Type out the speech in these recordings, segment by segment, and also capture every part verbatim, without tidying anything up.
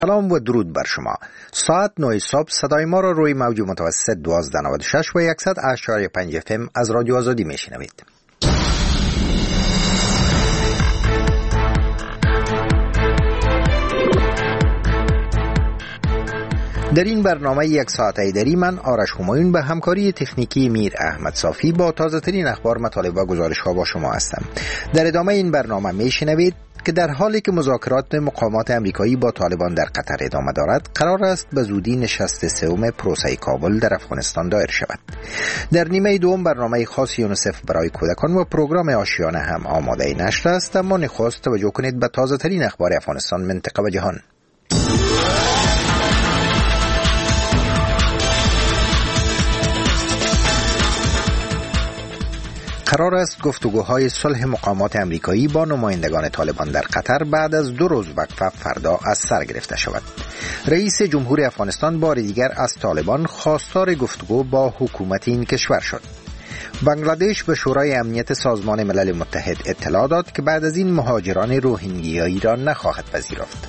سلام و درود بر شما. ساعت نه صبح صدای ما را روی موج متوسط دوازده نود و شش و صد اشاری پنج اف ام از رادیو آزادی میشنوید. در این برنامه یک ساعته دری من آرش همایون به همکاری تکنیکی میر احمد صافی با تازه ترین اخبار، مطالب و گزارش ها با شما هستم. در ادامه این برنامه میشنوید که در حالی که مذاکرات مقامات امریکایی با طالبان در قطر ادامه دارد، قرار است به زودی نشست سوم پروسه کابل در افغانستان دایر شود. در نیمه دوم برنامه خاص یونیسف برای کودکان و پروگرام آشیانه هم آماده نشر است، اما نخست توجه کنید به تازه ترین اخبار افغانستان، منطقه و جهان. قرار است گفتگوهای صلح مقامات امریکایی با نمایندگان طالبان در قطر بعد از دو روز وقفه فردا از سر گرفته شود. رئیس جمهور افغانستان بار دیگر از طالبان خواستار گفتگو با حکومت این کشور شد. بنگلادش به شورای امنیت سازمان ملل متحد اطلاع داد که بعد از این مهاجران روهینگیایی را نخواهد پذیرفت.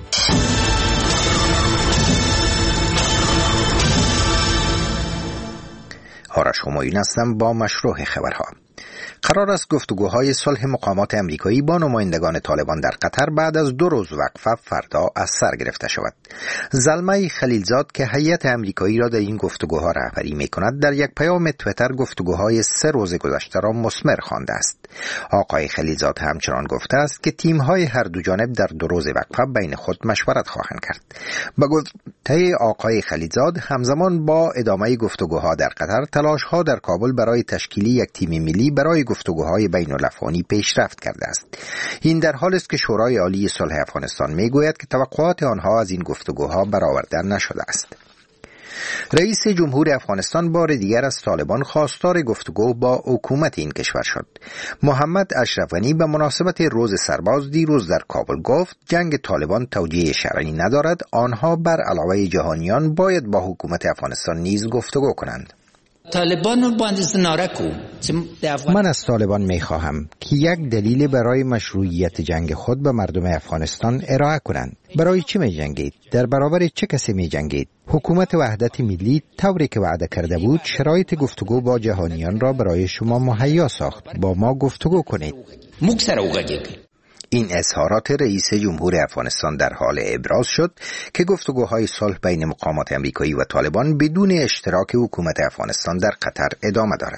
آرش همایون هستم با مشروع خبرها. قرار است گفتگوهای صلح مقامات امریکایی با نمایندگان طالبان در قطر بعد از دو روز وقفه فردا از سر گرفته شود. زلمه خلیلزاد که هیئت امریکایی را در این گفتگوها رهبری می‌کند، در یک پیام توییتر گفتگوهای سه روز گذشته را مثمر خوانده است. آقای خلیلزاد همچنان گفته است که تیم‌های هر دو جانب در دو روز وقفه بین خود مشورت خواهند کرد. با گفته آقای خلیلزاد، همزمان با ادامه گفتگوها در قطر، تلاش‌ها در کابل برای تشکیل یک تیم ملی برای گفتگوهای بین الافغانی پیشرفت کرده است. این در حالی است که شورای عالی صلح افغانستان میگوید که توقعات آنها از این گفتگوها برآورده نشده است. رئیس جمهور افغانستان بار دیگر از طالبان خواستار گفتگو با حکومت این کشور شد. محمد اشرف غنی به مناسبت روز سرباز دیروز در کابل گفت جنگ طالبان توجیه شرعی ندارد، آنها بر علاوه جهانیان باید با حکومت افغانستان نیز گفتگو کنند. من از طالبان می خواهم که یک دلیل برای مشروعیت جنگ خود به مردم افغانستان ارائه کنند. برای چی می جنگید؟ در برابر چه کسی می جنگید؟ حکومت وحدت ملی طوری که وعده کرده بود شرایط گفتگو با جهانیان را برای شما مهیا ساخت. با ما گفتگو کنید. این اظهارات رئیس جمهور افغانستان در حال ابراز شد که گفتگوهای صلح بین مقامات امریکایی و طالبان بدون اشتراک حکومت افغانستان در قطر ادامه دارد.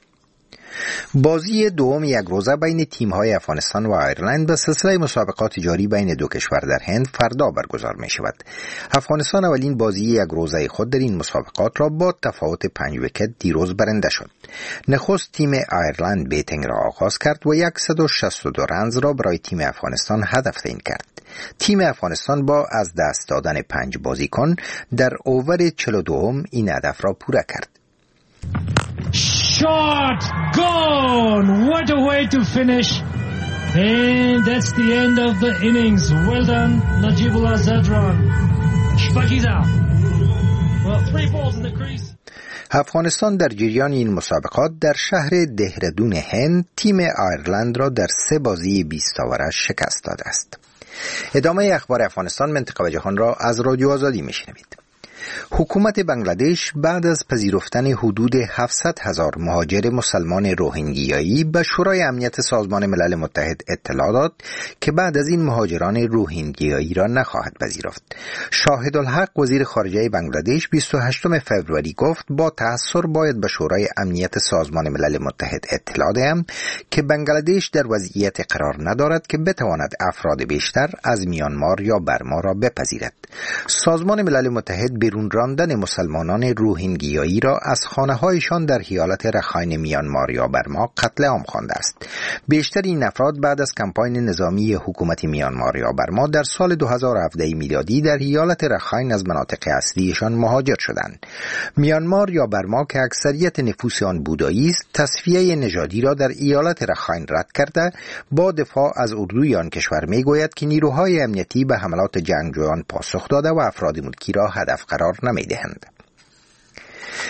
بازی دوم یک روزه بین تیم‌های افغانستان و آیرلند به سلسله مسابقات جاری بین دو کشور در هند فردا برگزار می شود. افغانستان اولین بازی یک روزه خود در این مسابقات را با تفاوت پنج ویکت دیروز برنده شد. نخست تیم آیرلند بیتینگ را آغاز کرد و صد و شصت و دو رنز را برای تیم افغانستان هدف تعیین کرد. تیم افغانستان با از دست دادن پنج بازیکن در اوور چهل و دو این هدف را پوره کرد. Shot, gone, what a way to finish, and that's the end of the innings. Well done, Najibullah Zadran. Shbakiza. Well, three balls in the crease. افغانستان در جریان این مسابقات در شهر دهرادون هند تیم آیرلند را در سه بازی بیست اوورش شکست داده است. ادامه اخبار افغانستان، منطقه و جهان را از رادیو آزادی میشنوید. حکومت بنگلادش بعد از پذیرفتن حدود هفتصد هزار مهاجر مسلمان روهینگیایی به شورای امنیت سازمان ملل متحد اطلاع داد که بعد از این مهاجران روهینگیایی را نخواهد پذیرفت. شاهد الحق وزیر خارجه بنگلادش بیست و هشتم فوریه گفت با تأثر باید به شورای امنیت سازمان ملل متحد اطلاع دهم که بنگلادش در وضعیت قرار ندارد که بتواند افراد بیشتر از میانمار یا برما را بپذیرد. سازمان ملل متحد بیرون راندن مسلمانان روهینگیایی را از خانه‌هایشان در ایالت رخاین میانمار یا برما قتل عام خوانده است. بیشتر این افراد بعد از کمپاین نظامی حکومت میانمار یا برما در سال دو هزار و هفده میلادی در ایالت رخاین از مناطق اصلیشان مهاجر شدند. میانمار یا برما که اکثریت نفوس آن بودایی است، تصفیه نژادی را در ایالت رخاین رد کرده با دفاع از اردوی آن کشور میگوید که نیروهای امنیتی به حملات جنگجویان پاسخ داده و افراد ملکی را هدف قرار نمیدهند.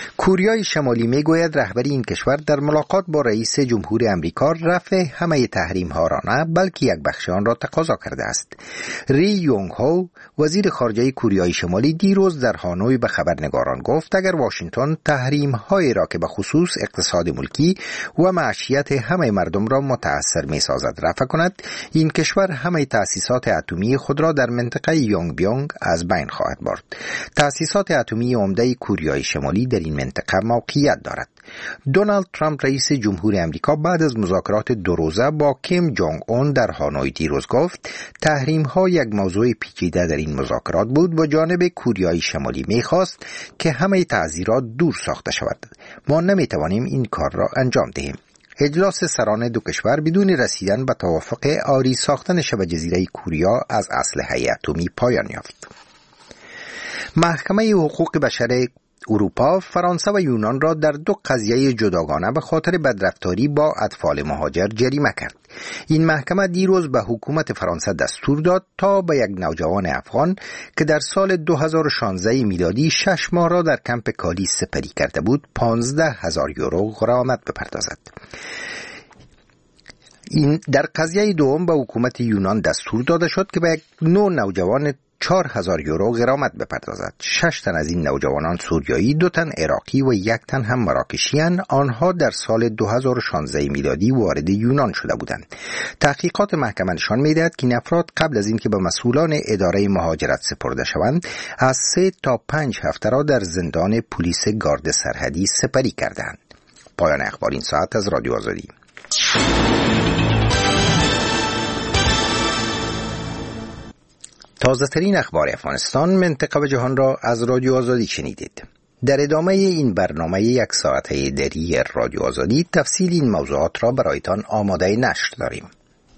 کوریای شمالی میگوید رهبری این کشور در ملاقات با رئیس جمهور امریکا رفع همه تحریم ها را نه بلکه یک بخش آن را تقاضا کرده است. ری یونگ هو وزیر خارجه کوریای شمالی دیروز در هانوی به خبرنگاران گفت اگر واشنگتن تحریم هایی را که به خصوص اقتصاد ملکی و معیشت همه مردم را متاثر می سازد رفع کند، این کشور همه تأسیسات اتمی خود را در منطقه یونگبیونگ از بین خواهد برد. تأسیسات اتمی عمده کوریای شمالی در این منطقه موقعیت دارد. دونالد ترامپ رئیس جمهور امریکا بعد از مذاکرات دو روزه با کیم جونگ اون در هانوی دیروز گفت تحریم ها یک موضوع پیچیده در این مذاکرات بود و جانب کوریای شمالی می‌خواست که همه تعزیرات دور ساخته شود. ما نمی‌توانیم این کار را انجام دهیم. اجلاس سران دو کشور بدون رسیدن به توافق آری ساختن شبه جزیره کوریا از اسلحه اتمی پایان یافت. محکمه حقوق بشر اروپا فرانسه و یونان را در دو قضیه جداگانه به خاطر بدرفتاری با اطفال مهاجر جریمه کرد. این محکمه دیروز به حکومت فرانسه دستور داد تا به یک نوجوان افغان که در سال دو هزار و شانزده میلادی شش ماه را در کمپ کالی سپری کرده بود پانزده هزار یورو غرامت بپردازد. این در قضیه دوم به حکومت یونان دستور داده شد که به یک نو نوجوان چهار هزار یورو غرامت بپردازد. شش تن از این نوجوانان سوریایی، دو تن عراقی و یک تن هم مراکشی‌اند. آنها در سال دو هزار و شانزده میلادی وارد یونان شده بودند. تحقیقات محکمه نشان می‌دهد که این افراد قبل از اینکه به مسئولان اداره مهاجرت سپرده شوند، از سه تا پنج هفته را در زندان پلیس گارد سرحدی سپری کردند. پایان اخبار این ساعت از رادیو آزادی. تازه ترین اخبار افغانستان، منطقه و جهان را از رادیو آزادی شنیدید. در ادامه این برنامه یک ساعته دری رادیو آزادی تفصیل این موضوعات را برایتان آماده نشر داریم.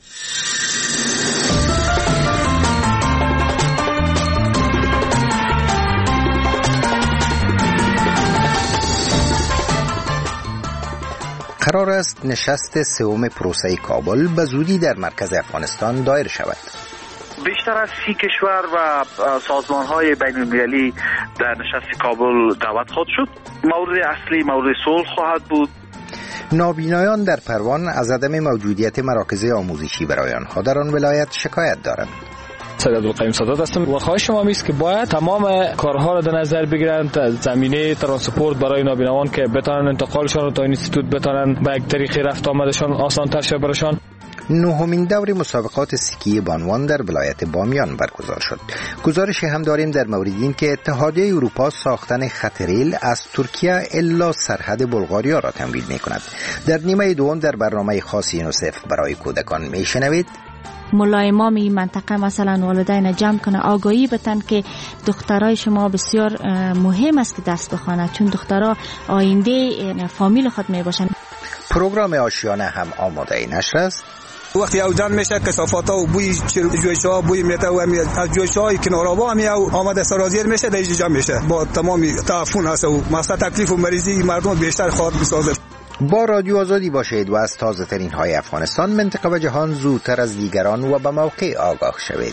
قرار است نشست سوم پروسه کابل به زودی در مرکز افغانستان دایر شود. بیشتر از سی کشور و سازمان‌های بین‌المللی در نشست کابل دعوت خواهد شد. مورد اصلی مورد صلح خواهد بود. نابینایان در پروان از عدم موجودیت مراکز آموزشی برای آنها در آن ولایت شکایت دارند. سید عبدالقیوم سادات هستم و خواهش ما است که باید تمام کارها را در نظر بگیرند، زمینه ترانسپورت برای نابینایان که بتونن انتقالشان رو تا اینستیتوت بتونن به یک طریق رفت آمدشان آسان تر شه برشان. نهمین دور مسابقات سکی بانوان در ولایت بامیان برگزار شد. گزارش هم داریم در مورد این که اتحادیه اروپا ساختن خط ریل از ترکیه الا سرحد بلغاریا را تمویل می‌کند. در نیمه دوم در برنامه خاص یونیسف برای کودکان میشنوید ملای امام این منطقه مثلا والدین جمع کنه، آگاهی بتن که دخترای شما بسیار مهم است که دست بخوانند، چون دخترها آینده فامیل خود می باشند. پروگرام آشیانه هم آماده نشر است. وقتی او جمع میشه کثافات ها و بوی جویش‌ها بوی میته و از جویش‌های کنارآوا هم آماده سرازیر میشه، در جمع میشه با تمام تعفن هست و مثلا تکلیف و مریضی مردم بیشتر خواهد بسازه. با رادیو آزادی باشید و از تازه ترین های افغانستان، منطقه و جهان زودتر از دیگران و به موقع آگاه شوید.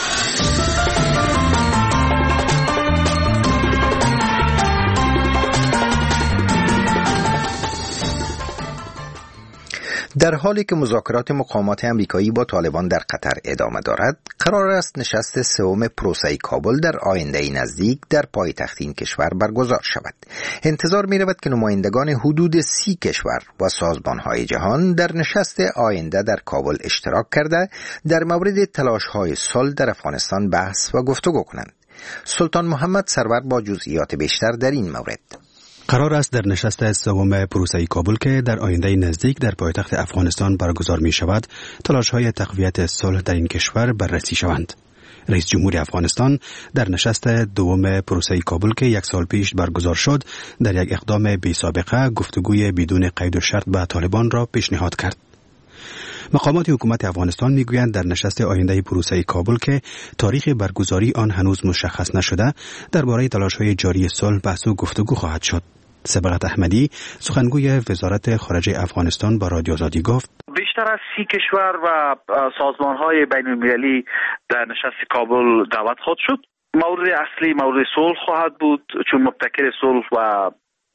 در حالی که مذاکرات مقامات امریکایی با طالبان در قطر ادامه دارد، قرار است نشست سوم پروسه کابل در آینده نزدیک در پایتخت این کشور برگزار شود. انتظار می رود که نمایندگان حدود سی کشور و سازمان‌های جهان در نشست آینده در کابل اشتراک کرده در مورد تلاش‌های صلح در افغانستان بحث و گفتگو کنند. سلطان محمد سرور با جزئیات بیشتر در این مورد. قرار است در نشست سوم پروسه کابل که در آینده نزدیک در پایتخت افغانستان برگزار می شود، تلاش‌های تقویت صلح در این کشور بررسی شوند. رئیس جمهور افغانستان در نشست دوم پروسه کابل که یک سال پیش برگزار شد، در یک اقدام بی سابقه گفتگوی بدون قید و شرط با طالبان را پیشنهاد کرد. مقامات حکومت افغانستان میگویند در نشست آینده پروسه کابل که تاریخ برگزاری آن هنوز مشخص نشده، درباره تلاش‌های جاری صلح بحث و گفتگو خواهد شد. سبقت احمدی سخنگوی وزارت خارجه افغانستان با رادیو آزادی گفت بیشتر از سی کشور و سازمان‌های بین‌المللی در نشست کابل دعوت خواهد شد. مورد اصلی مورد صلح خواهد بود، چون مبتکر صلح و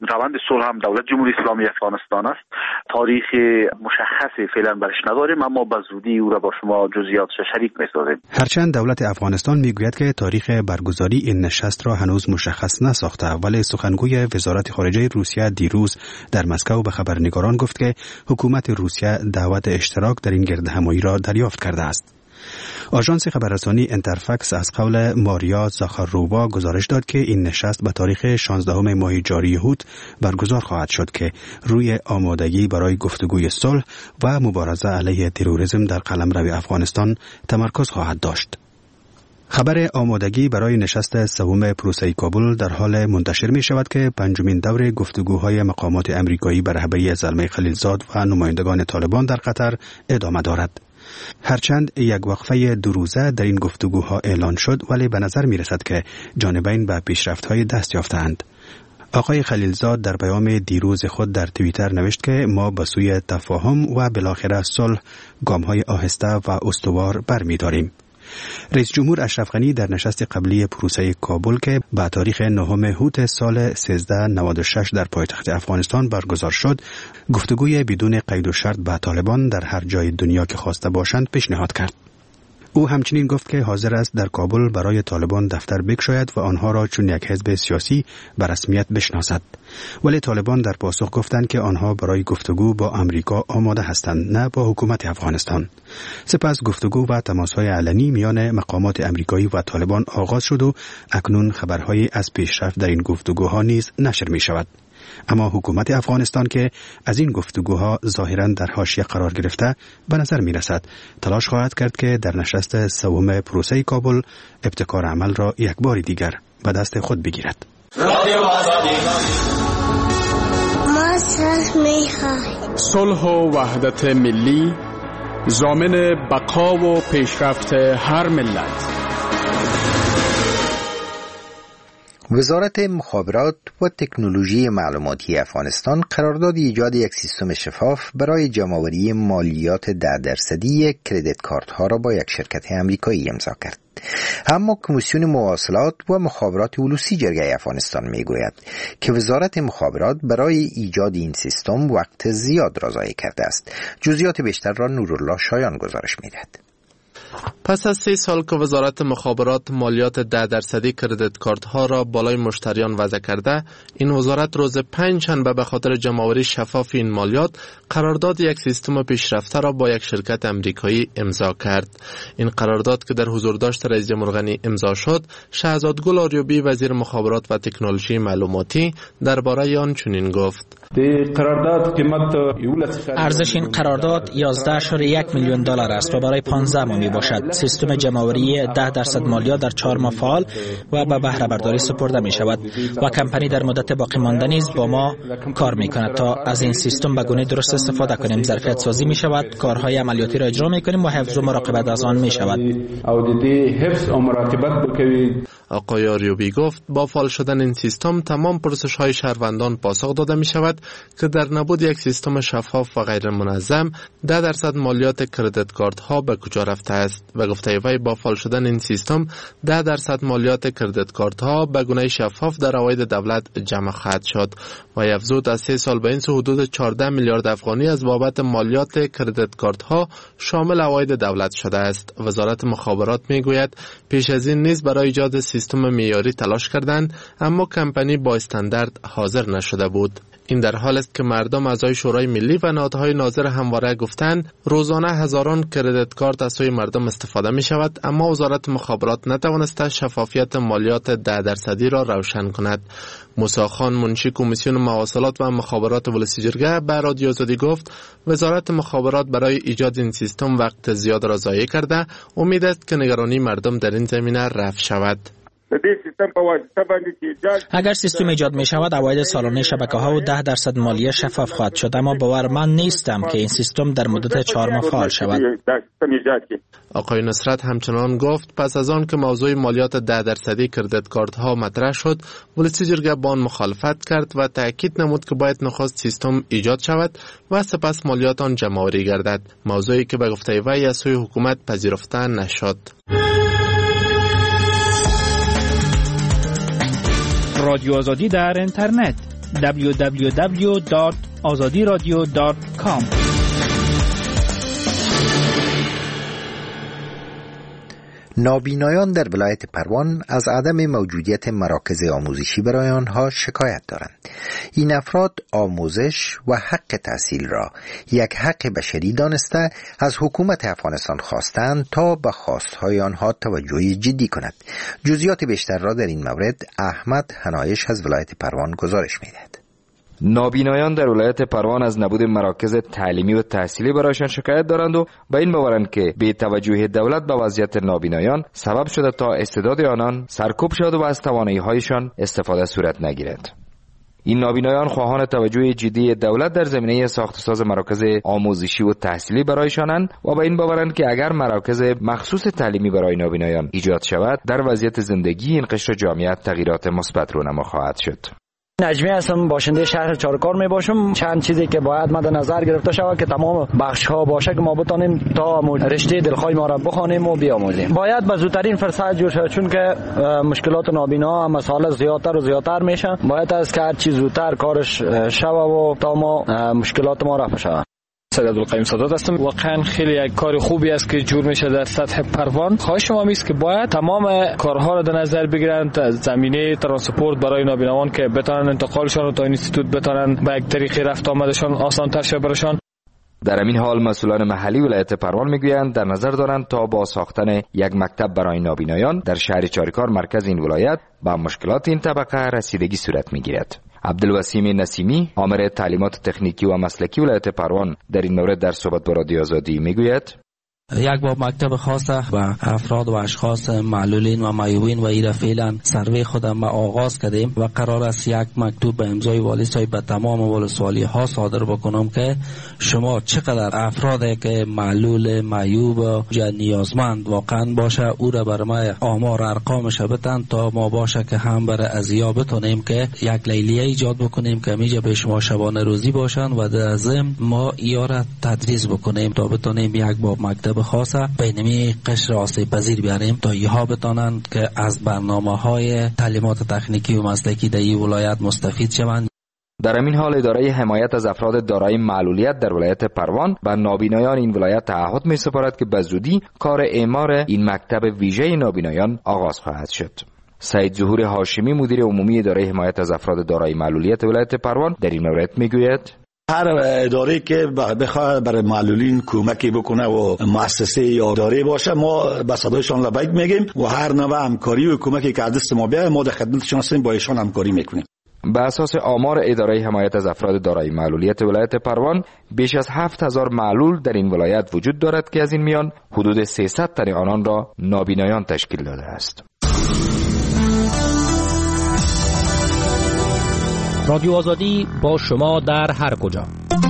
روند صلح هم دولت جمهوری اسلامی افغانستان است. تاریخ مشخصی فعلا برش نداریم، اما به زودی او را با شما جزئیاتش شریک می‌سازیم. هرچند دولت افغانستان میگوید که تاریخ برگزاری این نشست را هنوز مشخص نساخته، ولی سخنگوی وزارت خارجه روسیه دیروز در مسکو به خبرنگاران گفت که حکومت روسیه دعوت اشتراک در این گردهمایی را دریافت کرده است. آژانس خبررسانی انترفکس از قول ماریا زاخارووا گزارش داد که این نشست به تاریخ شانزدهم ماه جاری هوت برگزار خواهد شد که روی آمادگی برای گفتگوی صلح و مبارزه علیه تروریسم در قلمرو افغانستان تمرکز خواهد داشت. خبر آمادگی برای نشست سوم پروسه کابل در حال منتشر می شود که پنجمین دور گفتگوهای مقامات امریکایی به رهبری زلمه خلیلزاد و نمایندگان طالبان در قطر ادامه دارد. هرچند یک وقفه دو روزه در این گفتگوها اعلان شد، ولی به نظر می رسد که جانبین به پیشرفت‌های دست یافتند. آقای خلیلزاد در پیام دیروز خود در توییتر نوشت که ما به سوی تفاهم و بالاخره صلح گام‌های آهسته و استوار برمی‌داریم. رئیس جمهور اشرف غنی در نشست قبلی پروسه کابل که به تاریخ نهم هوت سال سیزده نود و شش در پایتخت افغانستان برگزار شد، گفتگوی بدون قید و شرط با طالبان در هر جای دنیا که خواسته باشند پیشنهاد کرد. او همچنین گفت که حاضر است در کابل برای طالبان دفتر بگشاید و آنها را چون یک حزب سیاسی به رسمیت بشناسد. ولی طالبان در پاسخ گفتند که آنها برای گفتگو با امریکا آماده هستند، نه با حکومت افغانستان. سپس گفتگو و تماس‌های علنی میان مقامات امریکایی و طالبان آغاز شد و اکنون خبرهایی از پیشرفت در این گفتگوها نیز نشر می شود. اما حکومت افغانستان که از این گفتگوها ظاهراً در حاشیه قرار گرفته، به نظر می رسد تلاش خواهد کرد که در نشست سوم پروسه کابل ابتکار عمل را یک بار دیگر به دست خود بگیرد. ما صلح می خواهیم. صلح و وحدت ملی ضامن بقا و پیشرفت هر ملت. وزارت مخابرات و تکنولوژی معلوماتی افغانستان قرارداد ایجاد یک سیستم شفاف برای جمع‌آوری مالیات ده درصدی کردیت کارت ها را با یک شرکت آمریکایی امضا کرد. اما کمیسیون مواصلات و مخابرات ولوسی جرگه افغانستان میگوید که وزارت مخابرات برای ایجاد این سیستم وقت زیاد را ضایع کرده است. جزئیات بیشتر را نورالله شایان گزارش می‌دهد. پس از سه سال که وزارت مخابرات مالیات ده درصدی کردیت کارت ها را بالای مشتریان وضع کرده، این وزارت روز پنجشنبه به خاطر جمع‌آوری شفاف این مالیات قرارداد یک سیستم پیشرفته را با یک شرکت امریکایی امضا کرد. این قرارداد که در حضور داشت رئیس جمهور غنی امضا شد، شهزاد گل آریوبی وزیر مخابرات و تکنولوژی معلوماتی درباره آن چنین گفت: ارزش این قرارداد یازده اشاری یک میلیون دلار است و برای پانزده ماه می باشد. سیستم جمع‌آوری ده درصد مالیات در چهار ماه فعال و به بهره برداری سپرده می شود و کمپانی در مدت باقی مانده نیز با ما کار می کند تا از این سیستم به گونه درست استفاده کنیم. ظرفیت سازی می شود، کارهای عملیاتی را اجرا می کنیم و حفظ و مراقبت از آن می شود. آقای آریوبی گفت با فعال شدن این سیستم تمام پرسش های شهروندان پاسخ داده می شود که در نبود یک سیستم شفاف و غیر منظم ده درصد مالیات کردیت کارت ها به کجا رفته است. و گفته وی با فعال شدن این سیستم ده درصد مالیات کردیت کارت ها به گونه شفاف در عواید دولت جمع خواهد شد. و افزود از سه سال به این سو حدود چهارده میلیارد افغانی از بابت مالیات کردیت کارت ها شامل عواید دولت شده است. وزارت مخابرات میگوید پیش از این نیز برای ایجاد سیستم معیاری تلاش کردند، اما کمپانی با استاندارد حاضر نشده بود. این در حال است که مردم اعضای شورای ملی و نهادهای ناظر همواره گفتند روزانه هزاران کردیت کارت از سوی مردم استفاده می شود، اما وزارت مخابرات نتوانسته شفافیت مالیات ده درصدی را روشن کند. موسی خان منشی کمیسیون مواصلات و مخابرات ولسی جرگه به رادیو آزادی گفت وزارت مخابرات برای ایجاد این سیستم وقت زیاد را ضایع کرده. امید است که نگرانی مردم در این زمینه رفع شود. اگر سیستم ایجاد می شود عواید سالانه شبکه ها و ده درصد مالیه شفاف خواهد شد، اما باور من نیستم که این سیستم در مدت چهار ماه فعال شود. آقای نصرت همچنان گفت پس از آن که موضوع مالیات ده درصدی کردیت کارت ها مطرح شد، ولسی جرگه با آن مخالفت کرد و تاکید نمود که باید نخست سیستم ایجاد شود و سپس مالیات آن جمع‌آوری گردد، موضوعی که به گفته وی از سوی حکومت پذیرفته نشد. رادیو آزادی در اینترنت دبلیو دبلیو دبلیو دات آزادی رادیو دات کام. نابینایان در ولایت پروان از عدم موجودیت مراکز آموزشی برای آنها شکایت دارند. این افراد آموزش و حق تحصیل را یک حق بشری دانسته از حکومت افغانستان خواستند تا به خواستهای آنها توجه جدی کند. جزئیات بیشتر را در این مورد احمد حنایش از ولایت پروان گزارش می‌دهد. نابینایان در ولایت پروان از نبود مراکز تعلیمی و تحصیلی برایشان شکایت دارند و به این باورند که بی توجهی دولت به وضعیت نابینایان سبب شده تا استعداد آنان سرکوب شود و از توانایی‌هایشان استفاده صورت نگیرد. این نابینایان خواهان توجه جدی دولت در زمینه ساخت و ساز مراکز آموزشی و تحصیلی برایشانند و به این باورند که اگر مراکز مخصوص تعلیمی برای نابینایان ایجاد شود در وضعیت زندگی این قشر جامعه تغییرات مثبت رونما خواهد شد. نجمی هستم، باشنده شهر چارکار می باشم. چند چیزی که باید مد نظر گرفته شود که تمام بخش ها باشه که ما بتونیم تا رشته دلخواه ما را بخوانیم و بیاموزیم. باید به زودترین فرصت جور شود چون که مشکلات نابینا مسائل زیادتر و زیادتر میشه. باید از که هر چیز زودتر کارش شود و تا ما مشکلات ما رفع شود. سید عبدالقیوم سادات هستم. واقعا خیلی یک کار خوبی است که جور میشه در سطح پروان. خواهش ما است که باید تمام کارها را در نظر بگیرند، زمینه ترانسپورت برای نابینایان که بتونن انتقالشان رو تا اینستیتوت بتونن به یک طریق رفت آمدشان آسان‌تر شه برشان. در همین حال مسئولان محلی ولایت پروان میگویند در نظر دارند تا با ساختن یک مکتب برای نابینایان در شهر چاریکار مرکز این ولایت با مشکلات این طبقه رسیدگی صورت میگیرد. عبدالوسیم نسیمی آمر تعلیمات تکنیکی و مسلکی ولایت پروان در این مورد در صحبت با رادیو آزادی میگوید یک باب مکتب خاصه و افراد و اشخاص معلولین و معیوبین و ایره فعلا سروی خودم ما آغاز کردیم و قرار است یک مکتوب به امضای والی صاحب به تمام ولسوالی ها صادر بکنم که شما چقدر افرادی که معلول معیوب یا نیازمند واقعا باشه او را بر ما آمار ارقامش بتن تا ما باشه که هم برای ازیا بتونیم که یک لیلیه ایجاد بکنیم که میجا به شما شبانه روزی باشن و در ضمن ما ایاره تدریس بکنیم تا بتونیم یک باب مکتب خاصه بینمی قشر آسیب پذیر بیاریم تا ایها بتانند که از برنامه های تعلیمات تکنیکی و مسلکی در این ولایت مستفید شوند. در همین حال اداره حمایت از افراد دارای معلولیت در ولایت پروان و نابینایان این ولایت تعهد می سپارد که به زودی کار اعمار این مکتب ویژه نابینایان آغاز خواهد شد. سید ظهور هاشمی مدیر عمومی اداره حمایت از افراد دارای معلولیت ولایت پروان در این مورد میگوید هر اداره که بخواد برای معلولین کمکی بکنه و مؤسسه یا اداره باشه ما به صدایشان لبیک میگیم و هر نوع همکاری و کمکی که از دست ما بیاد ما در خدمتشان هستیم، با ایشان همکاری میکنیم. به اساس آمار اداره حمایت از افراد دارای معلولیت ولایت پروان بیش از هفت هزار معلول در این ولایت وجود دارد که از این میان حدود سیصد تن آنان را نابینایان تشکیل داده است. رادیو آزادی با شما در هر کجا.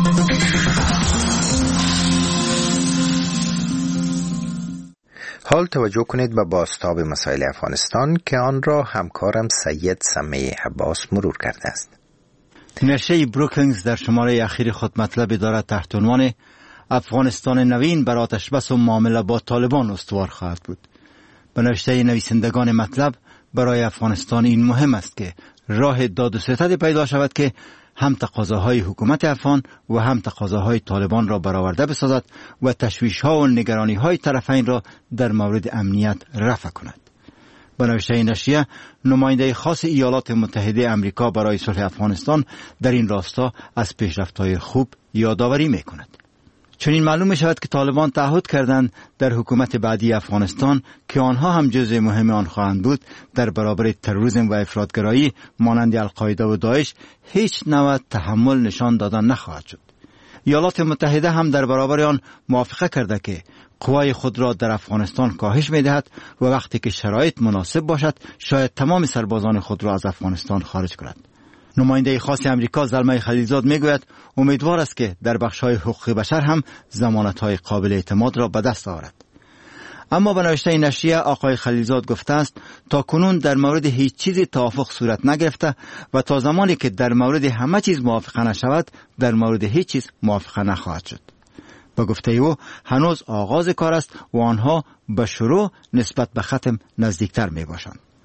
حال توجه کنید به بازتاب مسائل افغانستان که آن را همکارم سید سمیع عباس مرور کرده است. نشریه بروکینگز در شماره اخیر خود مطلب دارد تحت عنوان افغانستان نوین بر آتش بس و معامله با طالبان استوار خواهد بود. به نوشته نویسندگان مطلب برای افغانستان این مهم است که راه داد و ستد پیدا شود که هم تقاضاهای حکومت افغان و هم تقاضاهای طالبان را برآورده بسازد و تشویش‌ها و نگرانی‌های طرفین را در مورد امنیت رفع کند. به نوشته نشریه نماینده خاص ایالات متحده آمریکا برای صلح افغانستان در این راستا از پیشرفت‌های خوب یادآوری می‌کند. چنین معلوم می شود که طالبان تعهد کردند در حکومت بعدی افغانستان که آنها هم جزء مهم آن خواهند بود در برابر تروریسم و افراطگرایی مانند القاعده و داعش هیچ نوع تحمل نشان دادن نخواهد شد. ایالات متحده هم در برابر آن موافقه کرده که قوای خود را در افغانستان کاهش می دهد و وقتی که شرایط مناسب باشد شاید تمام سربازان خود را از افغانستان خارج کند. نماینده خاص امریکا زلمه خلیلزاد میگوید امیدوار است که در بخش‌های حقوق بشر هم ضمانت‌های قابل اعتماد را به دست آورد. اما به نوشته نشریه آقای خلیلزاد گفته است تا کنون در مورد هیچ چیزی توافق صورت نگرفته و تا زمانی که در مورد همه چیز موافقه نشود در مورد هیچ چیز موافقه نخواهد شد. به گفته او هنوز آغاز کار است و آنها به شروع نسبت به ختم نزدیکتر می باشند.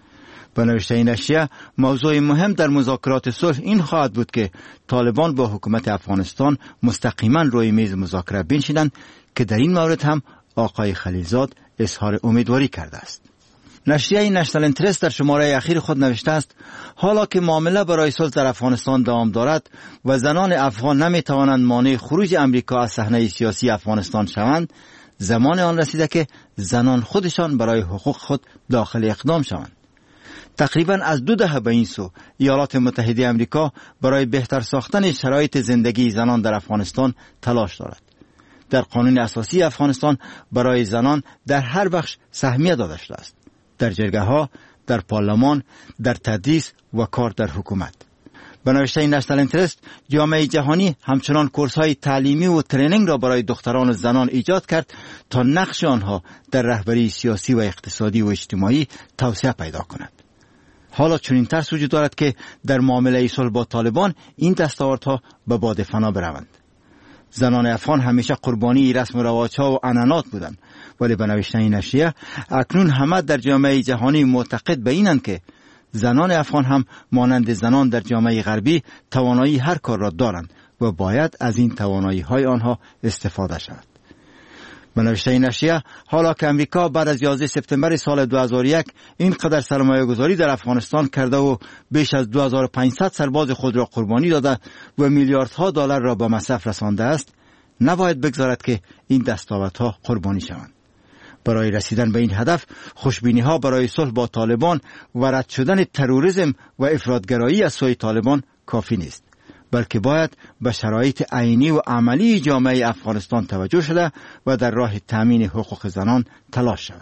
به نوشته نشریه موضوع مهم در مذاکرات صلح این خواهد بود که طالبان با حکومت افغانستان مستقیما روی میز مذاکره بنشینند که در این مورد هم آقای خلیلزاد اظهار امیدواری کرده است. نشریه نشنال اینترست در شماره اخیر خود نوشته است حالا که معامله برای صلح در افغانستان دوام دارد و زنان افغان نمی توانند مانع خروج امریکا از صحنه سیاسی افغانستان شوند، زمان آن رسیده که زنان خودشان برای حقوق خود داخل اقدام شوند. تقریبا از دو دهه به این سو ایالات متحده امریکا برای بهتر ساختن شرایط زندگی زنان در افغانستان تلاش دارد. در قانون اساسی افغانستان برای زنان در هر بخش سهمیه داده شده است. در جرگه ها، در پارلمان، در تدریس و کار در حکومت. به نوشته نشنال اینترست جامعه جهانی همچنان کورس های تعلیمی و ترینینگ را برای دختران و زنان ایجاد کرد تا نقش آنها در رهبری سیاسی و اقتصادی و اجتماعی توسعه پیدا کند. حالا چنین ترس وجود دارد که در معامله صلح با طالبان این دستاوردها به باد فنا بروند. زنان افغان همیشه قربانی رسم و رواج‌ها و عنعنات بودند، ولی به نوشته این نشریه اکنون همه در جامعه جهانی معتقد به اینند که زنان افغان هم مانند زنان در جامعه غربی توانایی هر کار را دارند و باید از این توانایی‌های آنها استفاده شود. به نوشته این نشریه حالا که امریکا بعد از یازده سپتامبر سال دو هزار و یک اینقدر سرمایه گذاری در افغانستان کرده و بیش از دو هزار و پانصد سرباز خود را قربانی داده و میلیاردها دلار را به مصرف رسانده است، نباید بگذارد که این دستاوردها قربانی شوند. برای رسیدن به این هدف خوشبینی ها برای صلح با طالبان و رد شدن تروریسم و افراطگرایی از سوی طالبان کافی نیست، بلکه باید به شرایط عینی و عملی جامعه افغانستان توجه شده و در راه تامین حقوق زنان تلاش شود.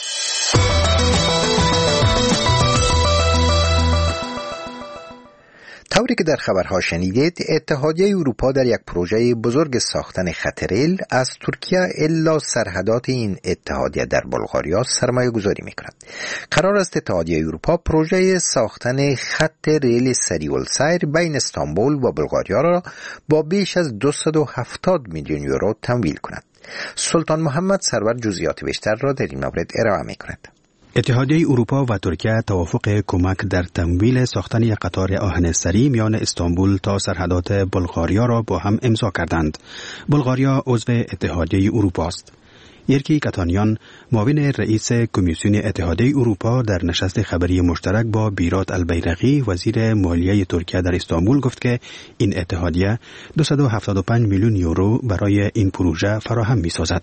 طوری که در خبرها شنیدید، اتحادیه اروپا در یک پروژه بزرگ ساختن خط ریل از ترکیه الا سرحدات این اتحادیه در بلغاریا سرمایه گذاری می کند. قرار است اتحادیه اروپا پروژه ساختن خط ریل سریع السیر بین استانبول و بلغاریا را با بیش از دویست و هفتاد میلیون یورو تمویل کند. سلطان محمد سرور جزئیات بیشتر را در این مورد ارائه می کند. اتحادیه اروپا و ترکیه توافق کمک در تمویل ساختن یک قطار آهن سریع میان استانبول تا سرحدات بلغاریا را با هم امضا کردند. بلغاریا عضو اتحادیه اروپا است. یرکی کاتانیان، معاون رئیس کمیسیون اتحادیه اروپا، در نشست خبری مشترک با بیرات البیرقی وزیر مالیه ترکیه در استانبول گفت که این اتحادیه دویست و هفتاد و پنج میلیون یورو برای این پروژه فراهم می‌سازد.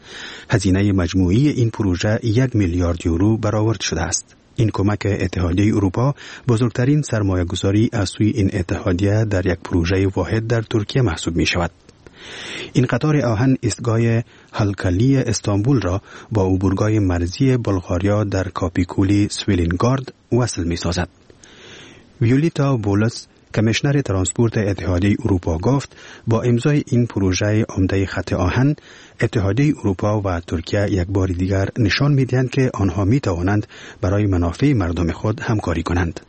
هزینه مجموعی این پروژه یک میلیارد یورو برآورد شده است. این کمک اتحادیه اروپا بزرگترین سرمایه گذاری از سوی این اتحادیه در یک پروژه واحد در ترکیه محسوب می شود. این قطار آهن ایستگاه هالکالی استانبول را با عبورگاه مرزی بلغاریا در کاپیکولی سویلینگارد وصل می سازد. ویولیتا بولس، کمیشنر ترانسپورت اتحادیه اروپا گفت با امضای این پروژه عمده خط آهن، اتحادیه اروپا و ترکیه یک بار دیگر نشان می‌دهند که آنها می‌توانند برای منافع مردم خود همکاری کنند.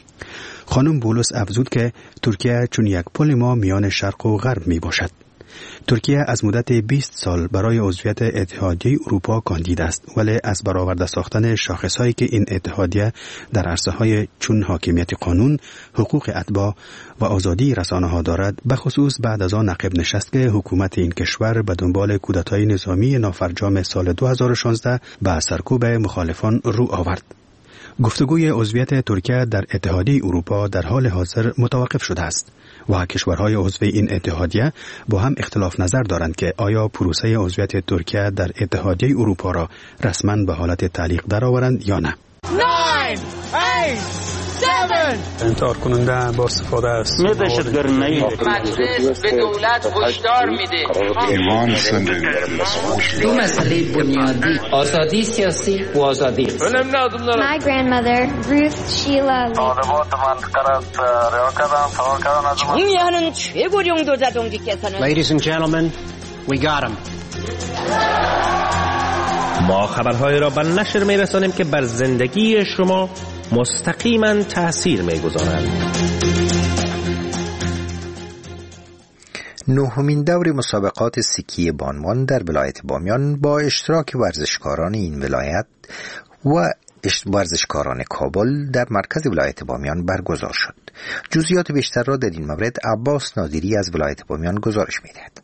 خانم بولس افزود که ترکیه چون یک پل ما میان شرق و غرب میباشد. ترکیه از مدت بیست سال برای عضویت اتحادیه اروپا کاندید است، ولی از برآورده ساختن شاخصهایی که این اتحادیه در عرصه‌های چون حاکمیت قانون، حقوق اتباع و آزادی رسانه‌ها دارد، به خصوص بعد از آن عقب نشست که حکومت این کشور به دنبال کودتای نظامی نافرجام سال دو هزار و شانزده به سرکوب مخالفان رو آورد. گفتگوی عضویت ترکیه در اتحادیه اروپا در حال حاضر متوقف شده است و کشورهای عضو این اتحادیه با هم اختلاف نظر دارند که آیا پروسه عضویت ترکیه در اتحادیه اروپا را رسما به حالت تعلیق درآورند یا نه. انتحار کننده با استفاده است. دهشتگرد نمیده. مجلس به دولت هشدار میده. ایمان زندگی. دو مسئله بنیادی، آزادی سیاسی و آزادی. My grandmother, Ruth Sheila. 정의하는 최고령 도자동지께서는. Ladies and gentlemen, we got him. ما خبرهای را به نشر می‌رسانیم که بر زندگی شما مستقیما تأثیر می‌گذارند. نهمین دور مسابقات سکی بانوان در ولایت بامیان با اشتراک ورزشکاران این ولایت و ورزشکاران کابل در مرکز ولایت بامیان برگزار شد. جزئیات بیشتر را در این مورد عباس نادری از ولایت بامیان گزارش می‌دهد.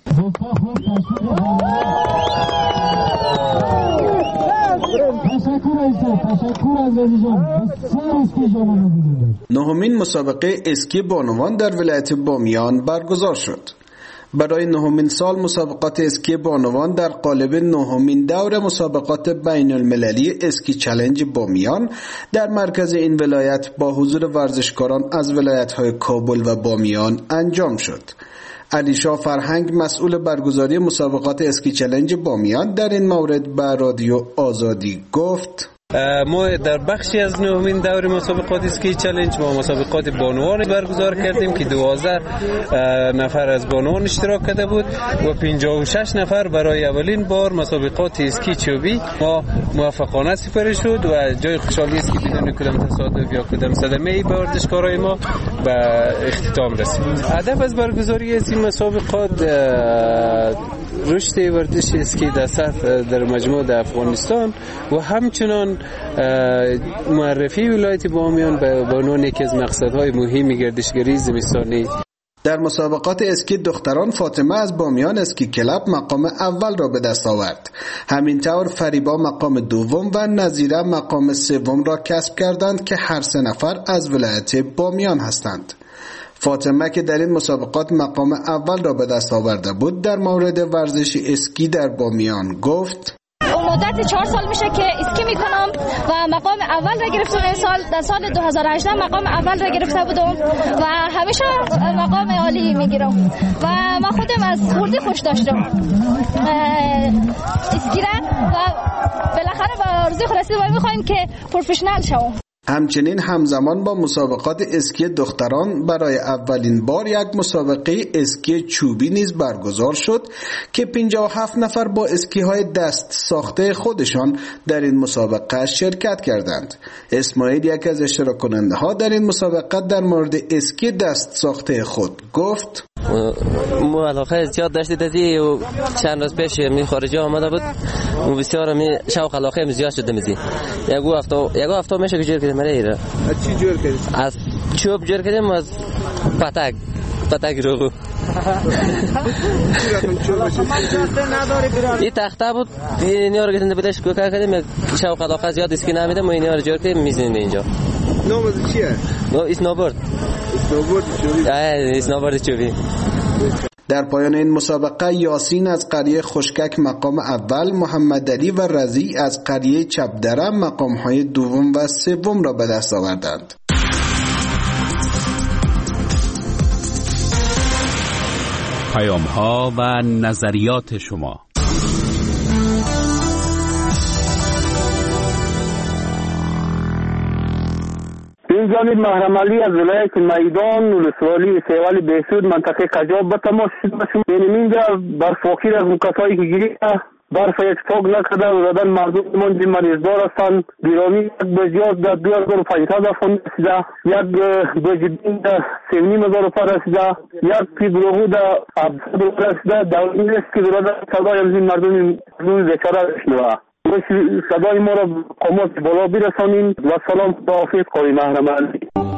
نهمین مسابقه اسکی بانوان در ولایت بامیان برگزار شد. برای نهمین سال مسابقات اسکی بانوان در قالب نهمین دور مسابقات بین المللی اسکی چالش بامیان در مرکز این ولایت با حضور ورزشکاران از ولایت‌های کابل و بامیان انجام شد. علیشا فرهنگ مسئول برگزاری مسابقات اسکی چالش بامیان در این مورد به رادیو آزادی گفت: ما در بخشی از نهمین دور مسابقات اسکی چالش ما مسابقات بانوان برگزار کردیم که دوازده نفر از بانوان اشتراک کرده بود و پنجاه و شش نفر برای اولین بار مسابقات اسکی چوبی ما موفقانه سپری شد و جای خوشحالی است که بدون کدام تصادف یا کدام صدمه‌ای به ورزشکارای ما به اختتام رسید. هدف از برگزاری این مسابقات رشد ورزش اسکی در سطح در مجموع افغانستان و همچنان معرفی ولایت بامیان به عنوان یکی از مقصدهای مهم گردشگری زمستانی. در مسابقات اسکی دختران فاطمه از بامیان اسکی کلاب مقام اول را به دست آورد. همینطور فریبا مقام دوم و نظیره مقام سوم را کسب کردند که هر سه نفر از ولایت بامیان هستند. فاطمه که در این مسابقات مقام اول را به دست آورده بود در مورد ورزش اسکی در بامیان گفت: مدت چهار سال میشه که اسکی میکنم و مقام اول را گرفتم. سال در سال دو هزار و هجده مقام اول را گرفته بودم و همیشه مقام عالی میگیرم و من خودم از خوردی خوش داشتم اسکی را و بالاخره به آرزوی خود رسیدم و میخوایم که پروفشنال شوم. همچنین همزمان با مسابقات اسکی دختران برای اولین بار یک مسابقه اسکی چوبی نیز برگزار شد که پنجاه و هفت نفر با اسکی های دست ساخته خودشان در این مسابقه شرکت کردند. اسماعیل یک از اشتراک کننده ها در این مسابقه در مورد اسکی دست ساخته خود گفت: ما علاقه زیاد داشتیم دزی و چند روز پیش می خارجی آمده بود و بسیار می شوق علاقه می زیاد شده میزی یک هفته یک هفته میشه که جور کردیم مره. از چی جور کردیم؟ از چوب جور کردیم، از پتک پتک روغو. این تخته بود اینیا رو گرفتیم بدش کوکا کردیم. شوق علاقه زیاد اسکی نمیده ما اینیا رو جور کردیم میزنیم اینجا. نام چیه؟ نو اسنوبورد. اسنوبورد چوبی. آه اسنوبورد چوبی. در پایان این مسابقه یاسین از قریه خشکک مقام اول، محمد علی و رضی از قریه چپدره مقام های دوم و سوم را به دست آوردند. پیام ها و نظریات شما. این جانب محرم علی از ولایت میدان ولسوالی سیوال بهسود منطقه قجاب به تماس شدیم. یعنی اینجا برفاکی از مکسایی که گریخته برف اتفاق نکرده و دادن مردم منجی مریضدار هستند. بیرانی یک بجیاز در دو هزار و پانصد افغان رسیده، یک بجبین در سه و نیم هزار روپا رسیده، یک پیبروهو در هفتصد روپا رسیده. دولتی نیست که برادر صدای همزین مردم روی بیچاره بشنوه. صدای ما را قامات بالا برسانیم و سلام خداحافظ قاری محرم علی.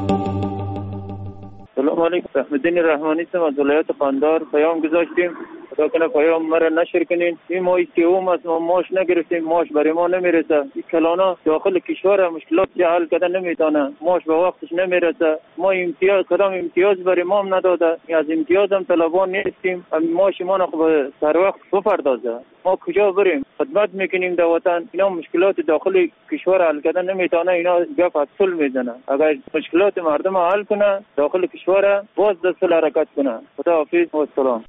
سلام علیکم، رحمتدین رحمانی هستم از ولایت قندهار. پیام گذاشتیم خدا کنه پیام مرا نشر کنین. این ماهی سوم از ما ماش نگرفتیم، ماش برای ما نمیرسه. این کلانا داخل کشور مشکلات حل کردن نمیتونه، ماش به وقتش نمیرسه. ما امتیاز کدام امتیاز برای ما هم نداده، از امتیاز هم طلبان نیستیم. ماش ما رو سر وقت بپردازه. ما کجا بریم؟ خدمت میکنیم در وطن. اینا مشکلات داخل کشور حل کردن نمیتونه، اینا گپ اصل میزنه. اگر مشکلات مردم حل کنه داخل کشور باز دست حرکت کنه. خدا حافظ و سلام.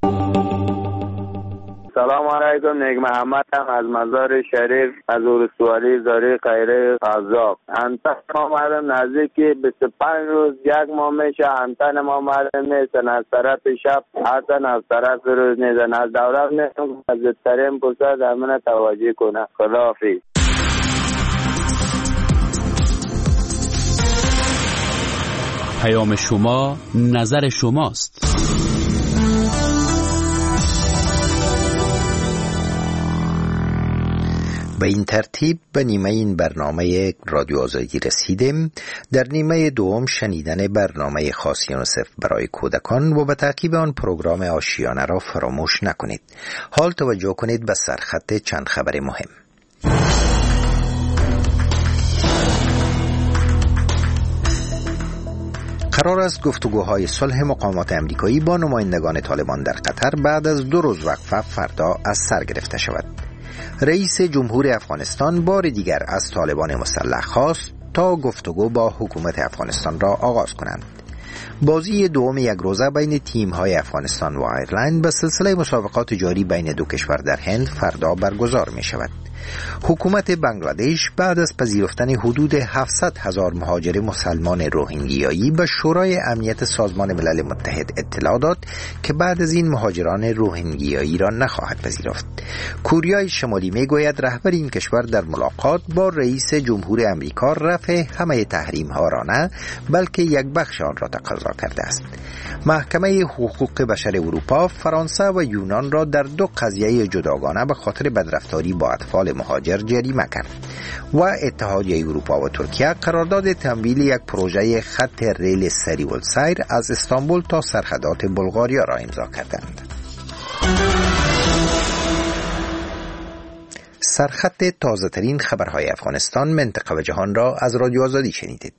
سلام علیکم، نیک محمد هم از مزار شریف از ولسوالی زاری قیره قزاق. انتن ما مردم نزدیک بیست و پنج روز یک ماه میشه. انتن ما مردم نیستن از طرف شب حتن از طرف روز نیزن. از دولت نیستن از زدترین پرسد همینه توجه کنه. خداحافظ. پیام شما نظر شماست. به این ترتیب به نیمه این برنامه رادیو آزادی رسیدیم. در نیمه دوم شنیدن برنامه خاص یونیسف برای کودکان و به تعقیب آن پروگرام آشیانه را فراموش نکنید. حال توجه کنید به سرخط چند خبر مهم. قرار است گفتگوهای صلح مقامات امریکایی با نمایندگان طالبان در قطر بعد از دو روز وقفه فردا از سر گرفته شود. رئیس جمهور افغانستان بار دیگر از طالبان مسلح خواست تا گفتگو با حکومت افغانستان را آغاز کنند. بازی دوم یک روزه بین تیم‌های افغانستان و آیرلند به سلسله مسابقات جاری بین دو کشور در هند فردا برگزار می شود. حکومت بنگلادش بعد از پذیرفتن حدود هفتصد هزار مهاجر مسلمان روهینگیایی به شورای امنیت سازمان ملل متحد اطلاع داد که بعد از این مهاجران روهینگیایی را نخواهد پذیرفت. کره شمالی میگوید رهبر این کشور در ملاقات با رئیس جمهور امریکا رفع همه تحریم‌ها را نه بلکه یک بخش آن را تقاضا کرده است. محکمه حقوق بشر اروپا فرانسه و یونان را در دو قضیه جداگانه به خاطر بدرفتاری با اطفال مهاجر جریمه کرد و اتحادیه اروپا و ترکیه قرارداد تمویل یک پروژه خط ریل سریع السیر از استانبول تا سرحدات بلغاریا را امضا کردند. سرخط تازه ترین خبرهای افغانستان، منطقه و جهان را از رادیو آزادی شنیدید.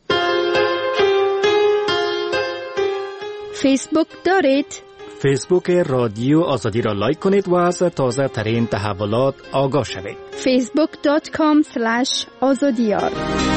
فیسبوک دارید؟ فیسبوک رادیو آزادی را لایک کنید و از تازه ترین تحولات آگاه شوید. فیسبوک دات کام اسلش آزادیار.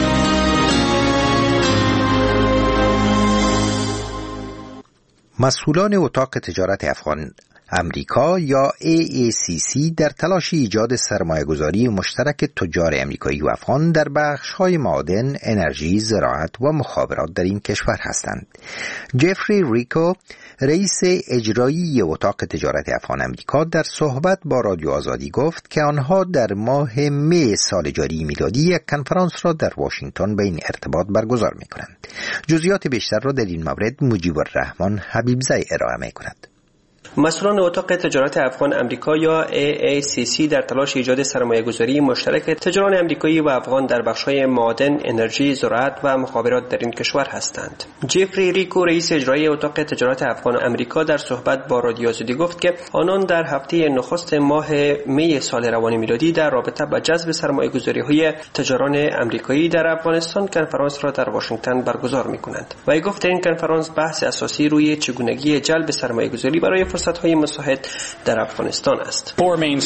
مسئولان اتاق تجارت افغان امریکا یا ای ای سی سی در تلاش ایجاد سرمایه‌گذاری مشترک تجار امریکایی و افغان در بخش‌های معادن، انرژی، زراعت و مخابرات در این کشور هستند. جفری ریکو، رئیس اجرایی اتاق تجارت افغان امریکا، در صحبت با رادیو آزادی گفت که آنها در ماه می سال جاری میلادی یک کنفرانس را در واشنگتن به این ارتباط برگزار می‌کنند. جزئیات بیشتر را در این مورد مجیب الرحمن حبیبزی ارائه می‌کند. مسئولان اتاق تجارت افغان امریکا یا ای ای سی سی در تلاش ایجاد سرمایه‌گذاری مشترک تجاران امریکایی و افغان در بخش‌های معادن، انرژی، زراعت و مخابرات در این کشور هستند. جفری ریکو، رئیس اجرایی اتاق تجارت افغان امریکا، در صحبت با رادیو آزادی گفت که آنان در هفته نخست ماه می سال روان میلادی در رابطه با جذب سرمایه‌گذاری‌های تجاران امریکایی در افغانستان کنفرانس را در واشنگتن برگزار می‌کنند. و گفت این کنفرانس بحث اساسی روی چگونگی جلب سرمایه‌گذاری برای فرصت‌های مساعد در افغانستان است.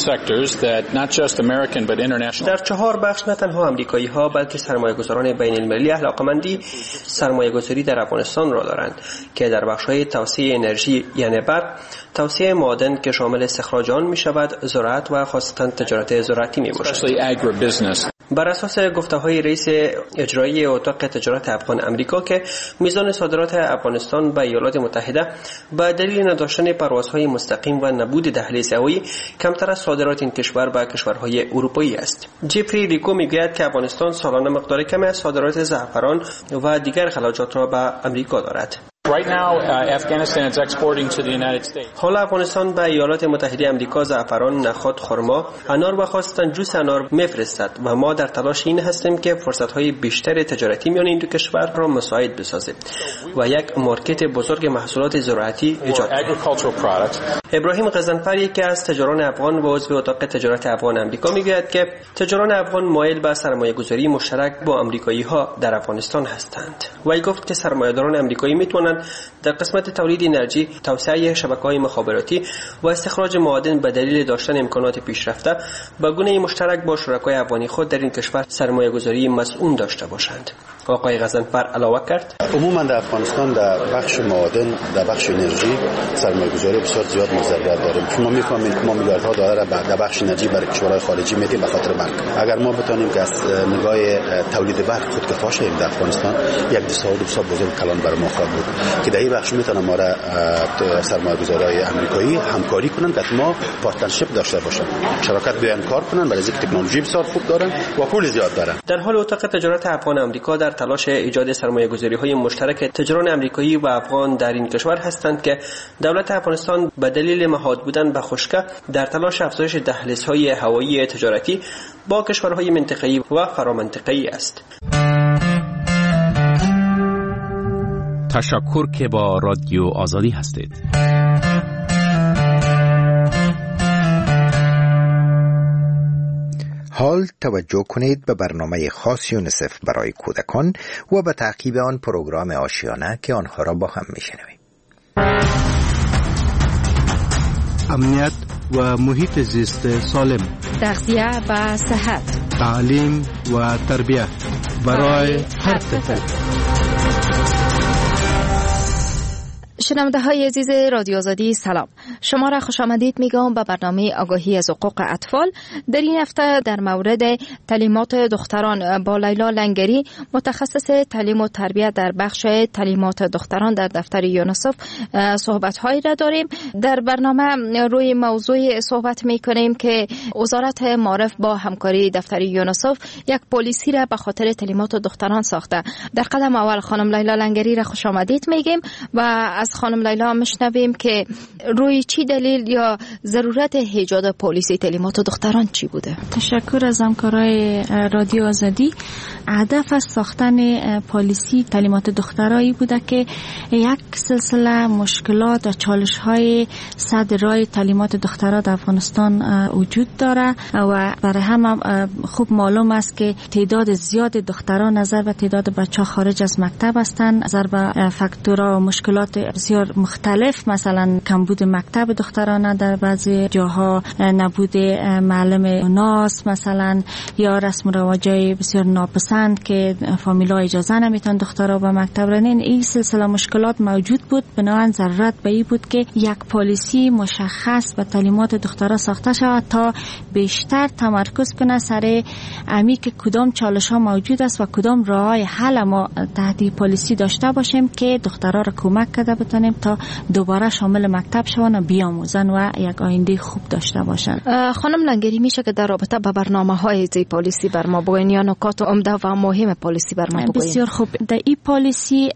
در چهار بخش نه تنها امریکایی‌ها بلکه سرمایه‌گذاران بین‌المللی علاقه‌مندی سرمایه‌گذاری در افغانستان را دارند که در بخش‌های توسعه انرژی یعنی برق، توسعه معادن که شامل استخراج آن می‌شود، زراعت و خاصتاً تجارت زراعتی می‌باشد. بر اساس گفته‌های رئیس اجرایی اتاق تجارت افغان امریکا که میزان صادرات افغانستان به ایالات متحده به دلیل نداشتن پروازهای مستقیم و نبود دهلیز هوایی کمتر از صادرات این کشور به کشورهای اروپایی است. جفری ریکو میگوید که افغانستان سالانه مقدار کمی از صادرات زعفران و دیگر خلاجات را به امریکا دارد. Right now, uh, Afghanistan is exporting to the United States. حالا افغانستان به ایالات متحده آمریکا زعفران، نخود، خرما، انار و خاصتاً جوس انار میفرستد و ما در تلاش این هستیم که فرصت‌های بیشتر تجارتی میان این دو کشور را مساعد بسازیم و یک مارکت بزرگ محصولات زراعتی ایجاد کنیم. ابراهیم قزنفر، یکی از تجاران افغان و عضو اتاق تجارت افغان آمریکا، میگوید که تجاران افغان مایل به سرمایه‌گذاری مشترک با آمریکایی‌ها در افغانستان هستند. و گفت که سرمایه‌داران آمریکایی میتوانند در قسمت تولید انرژی، توسعه شبکه‌های مخابراتی و استخراج معادن به دلیل داشتن امکانات پیشرفته به گونه مشترک با شرکای افغانی خود در این کشور سرمایه‌گذاری مسئول داشته باشند. آقای غزنفر علاوه کرد: عموما در افغانستان در بخش معادن، در بخش انرژی سرمایه‌گذاری بسیار زیاد موفقیت داریم. شما می‌فهمید که ما میلیاردها دلار در بخش انرژی برای کشورهای خارجی میدیم به خاطر برق. اگر ما بتونیم که از نگاه تولید برق خودکفا شویم در افغانستان، یک اقتصاد بسیار بزرگ کلان برای ما خواهد بود که در این بخش میتونن ما را سرمایه‌گذارای آمریکایی همکاری کنن که ما پارتنرشیپ داشته باشن، شراکت بیان کار کنن، برای اینکه تکنولوژی بسیار خوب دارن و پول زیاد دارن. در حال اتاق تجارت افغان آمریکا در تلاش ایجاد سرمایه‌گذاری‌های مشترک تجاران آمریکایی و افغان در این کشور هستند که دولت افغانستان به دلیل محاط بودن به خشکی در تلاش افزایش دهلیزهای هوایی تجارتی با کشورهای منطقه‌ای و فرامنطقه‌ای است. تشکر که با رادیو آزادی هستید. حال توجه کنید به برنامه خاص یونیسف برای کودکان و به تعقیب آن پروگرام آشیانه که آنها را با هم میشنویم. امنیت و محیط زیست سالم، تغذیه و صحت، تعلیم و تربیت برای هر طفل. شنونده های عزیز رادیو آزادی سلام، شما را خوش آمدید میگم به برنامه آگاهی از حقوق اطفال. در این هفته در مورد تعلیمات دختران با لیلا لنگری، متخصص تعلیم و تربیت در بخش تعلیمات دختران در دفتر یونیسف صحبت هایی را داریم. در برنامه روی موضوع صحبت میکنیم که وزارت معارف با همکاری دفتر یونیسف یک پلیسی را به خاطر تعلیمات دختران ساخته. در قدم اول خانم لیلا لنگری را خوش آمدید میگیم و از خانم لیلا مشنویم که روی چی دلیل یا ضرورت ایجاد پلیسی تعلیمات دختران چی بوده؟ تشکر از همکارای رادیو آزادی. هدف از ساختن پلیسی تعلیمات دخترایی بوده که یک سلسله مشکلات و چالش‌های صد راه تعلیمات دخترها در افغانستان وجود داره و برای هم خوب معلوم است که تعداد زیاد دختران نظر به تعداد بچه‌ها خارج از مکتب هستند، نظر به فاکتورها و مشکلات بسیار مختلف، مثلا کمبود مکتب دخترانه در بعضی جاها، نبود معلم ناس مثلا، یا رسم و رواجای بسیار ناپسند که فامیل‌ها اجازه نمیتن دخترها به مکتب رنین. این سلسله مشکلات موجود بود، بنابراین ضرورت به این بود که یک پالیسی مشخص به تعلیمات دخترها ساخته شود تا بیشتر تمرکز کنه سر امی که کدام چالش‌ها موجود است و کدام راه‌های حل ما تحت پالیسی داشته باشیم که دخترها را کمک کرده بتونیم تا دوباره شامل مکتب شوند و بیاموزن و یک آینده خوب داشته باشن. خانم لنگری، میشه که در رابطه با برنامه‌های زی پالیسی بر ما بگوین یا نکات عمده و مهم پالیسی بر ما بگوین؟ بسیار خوب. در این پالیسی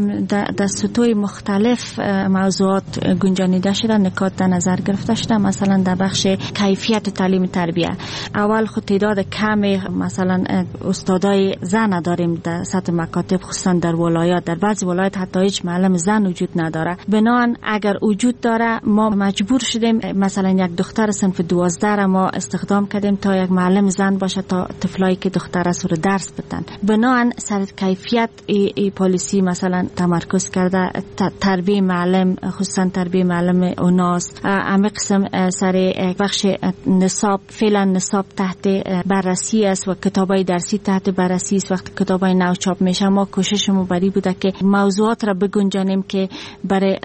در سطوح مختلف موضوعات گنجانیده شده، نکات در نظر گرفته شده. مثلا در بخش کیفیت تعلیم تربیت، اول خود تعداد کم مثلا استادای زن داریم در سطح مکاتب، خصوصا در ولایات. در بعضی ولایات حتی هیچ معلم زن وجود نداره. بنان اگر وجود داره ما مجبور شدیم مثلا یک دختر صنف دوازده را ما استخدام کردیم تا یک معلم زن باشه تا طفلایی که دختر است رو درس بدن. بنان سر کیفیت ای, ای پالیسی مثلا تمرکز کرده، تربیه معلم، خصوصا تربیه معلم اوناست. اما قسم سر بخش نصاب، فعلا نصاب تحت بررسی است و کتابای درسی تحت بررسی است. وقتی کتابای نو چاپ میشه ما کوششمون بری بوده که موضوعات را بگنجانیم که برای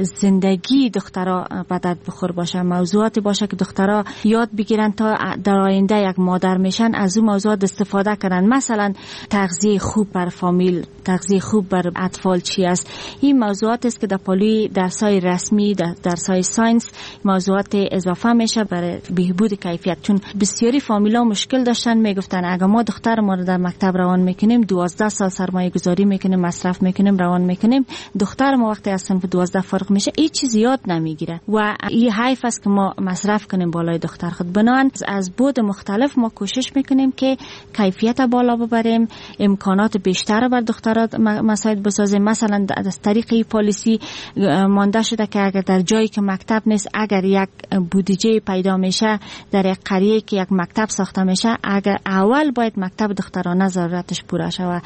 زندگی دخترها به درد بخور باشه، موضوعاتی باشه که دخترها یاد بگیرن تا در آینده یک مادر میشن از اون موضوعات استفاده کنن. مثلا تغذیه خوب بر فامیل، تغذیه خوب بر اطفال چی است. این موضوعات است که در پالی درسای رسمی، در درسای ساینس موضوعات اضافه میشه برای بهبود کیفیت. چون بسیاری فامیلا مشکل داشتن، میگفتن اگه ما دختر ما رو در مکتب روان میکنیم، دوازده سال سرمایه گذاری میکنیم، مصرف میکنیم، روان میکنیم، دختر ما وقتی از صنف دوازده فرق میشه هیچ چیز یاد نمیگیره و این حیف است که ما مصرف کنیم بالای دختر خود. بنان از بود مختلف ما کوشش میکنیم که کیفیت بالا ببریم، امکانات بیشتر بر دخترات مساعد بسازیم. مثلا از طریق این پالیسی مانده شده که اگر در جایی که مکتب نیست، اگر یک بودجه پیدا میشه در یک قریه که یک مکتب ساخته میشه، اگر اول باید مکتب دخترانه ضرورتش پوره شه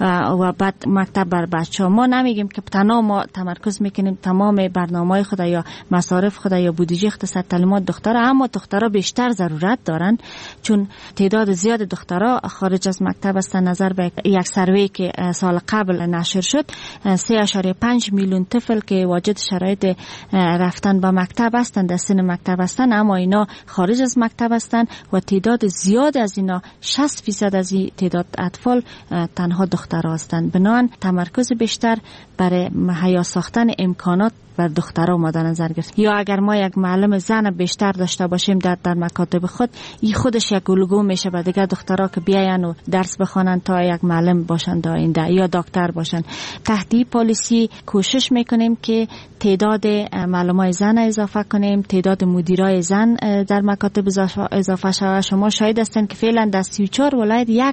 و بعد مکتب بر بچه‌ها. ما نمیگیم که تنها ما تمرکز میکنیم تمام برنامه‌های خود یا مصارف خود یا بودجه اختصاص تعلیمات دخترها، اما دخترها بیشتر ضرورت دارن چون تعداد زیاد دخترها خارج از مکتب هستن. نظر به یک سروی که سال قبل نشر شد، سه و پنج میلیون طفل که واجد شرایط رفتن به مکتب هستند، در سن مکتب هستند، اما اینا خارج از مکتب هستند و تعداد زیاد از اینا شصت فیصد از این تعداد اطفال تنها دخترها هستند. بنابراین تمرکز بیشتر برای مهیا ساختن ساختن امکانات بر دخترها مد نظر گرفت. یا اگر ما یک معلم زن بیشتر داشته باشیم در در مکاتب خود، این خودش یک الگو میشه به دیگه دخترها که بیاین و درس بخوانن تا یک معلم باشن در آینده یا دکتر باشن. تحت این پالیسی کوشش میکنیم که تعداد معلمای زن اضافه کنیم، تعداد مدیرای زن در مکاتب اضافه شود. شما شاهد هستین که فعلا در سی و چهار ولایت یک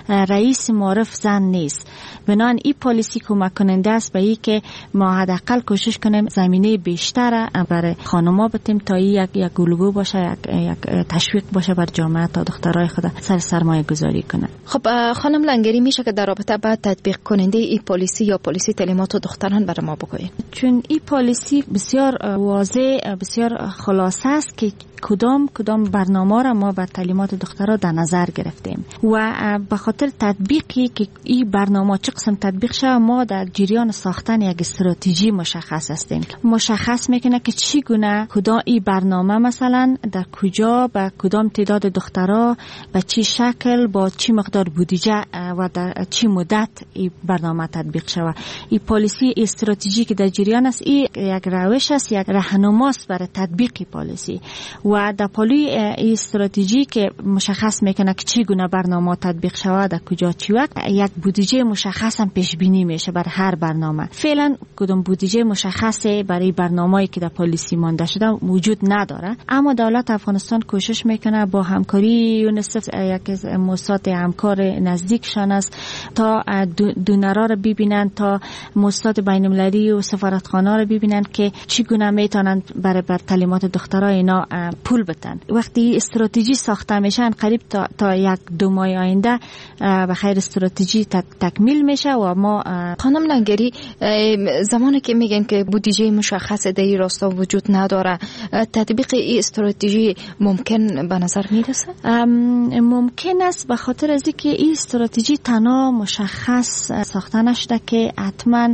رئیس معرف زن نیست. بنابراین این پالیسی کمک کننده است به این که ما حداقل کوشش کنیم زمینه بیشتر برای خانم‌ها بتیم تا یک یک الگو باشه، یک یک تشویق باشه بر جامعه تا دخترای خود سر سرمایه گذاری کنن. خب خانم لنگری، میشه که در رابطه با تطبیق کننده این پالیسی یا پالیسی تعلیمات دختران برای ما بگویید؟ چون این پالیسی بسیار واضح، بسیار خلاصه است که کدام کدام برنامه را ما بر تعلیمات دخترها در نظر گرفتیم و به خاطر تطبیقی که این برنامه چه قسم تطبیق شود، ما در جریان ساختن یک استراتژی مشخص هستیم. مشخص میکنه که چی گونه کدام این برنامه مثلا در کجا به کدام تعداد دخترها به چی شکل با چی مقدار بودجه و در چی مدت این برنامه تطبیق شود. این پالیسی استراتژی که در جریان است، این یک روش است، یک راهنماست برای تطبیق پالیسی و در پالی استراتژی که مشخص میکنه که چی گونه برنامه تطبیق شود در کجا چی وقت، یک بودجه مشخص هم پیش بینی میشه برای هر برنامه. فعلا کدام بودجه مشخصه برای برنامه‌ای که در پالیسی مانده شده وجود نداره، اما دولت افغانستان کوشش میکنه با همکاری یونیسف، یک موسسات همکار نزدیکشان است، تا دونرها رو ببینن، تا موسسات بین‌المللی و سفارتخانه‌ها رو ببینن که چی گونه میتونن برای بر تعلیمات دخترها اینا پول بتن. وقتی استراتژی ساخته میشن قریب تا, تا یک دو ماه آینده به خیر استراتژی تکمیل میشه و ما. خانم لنگری، زمانی که میگن که بودجه مشخص در این راستا وجود نداره، تطبیق این استراتژی ممکن به نظر میرسه؟ ممکن است، به خاطر از اینکه این استراتژی تنها مشخص ساخته نشده که حتما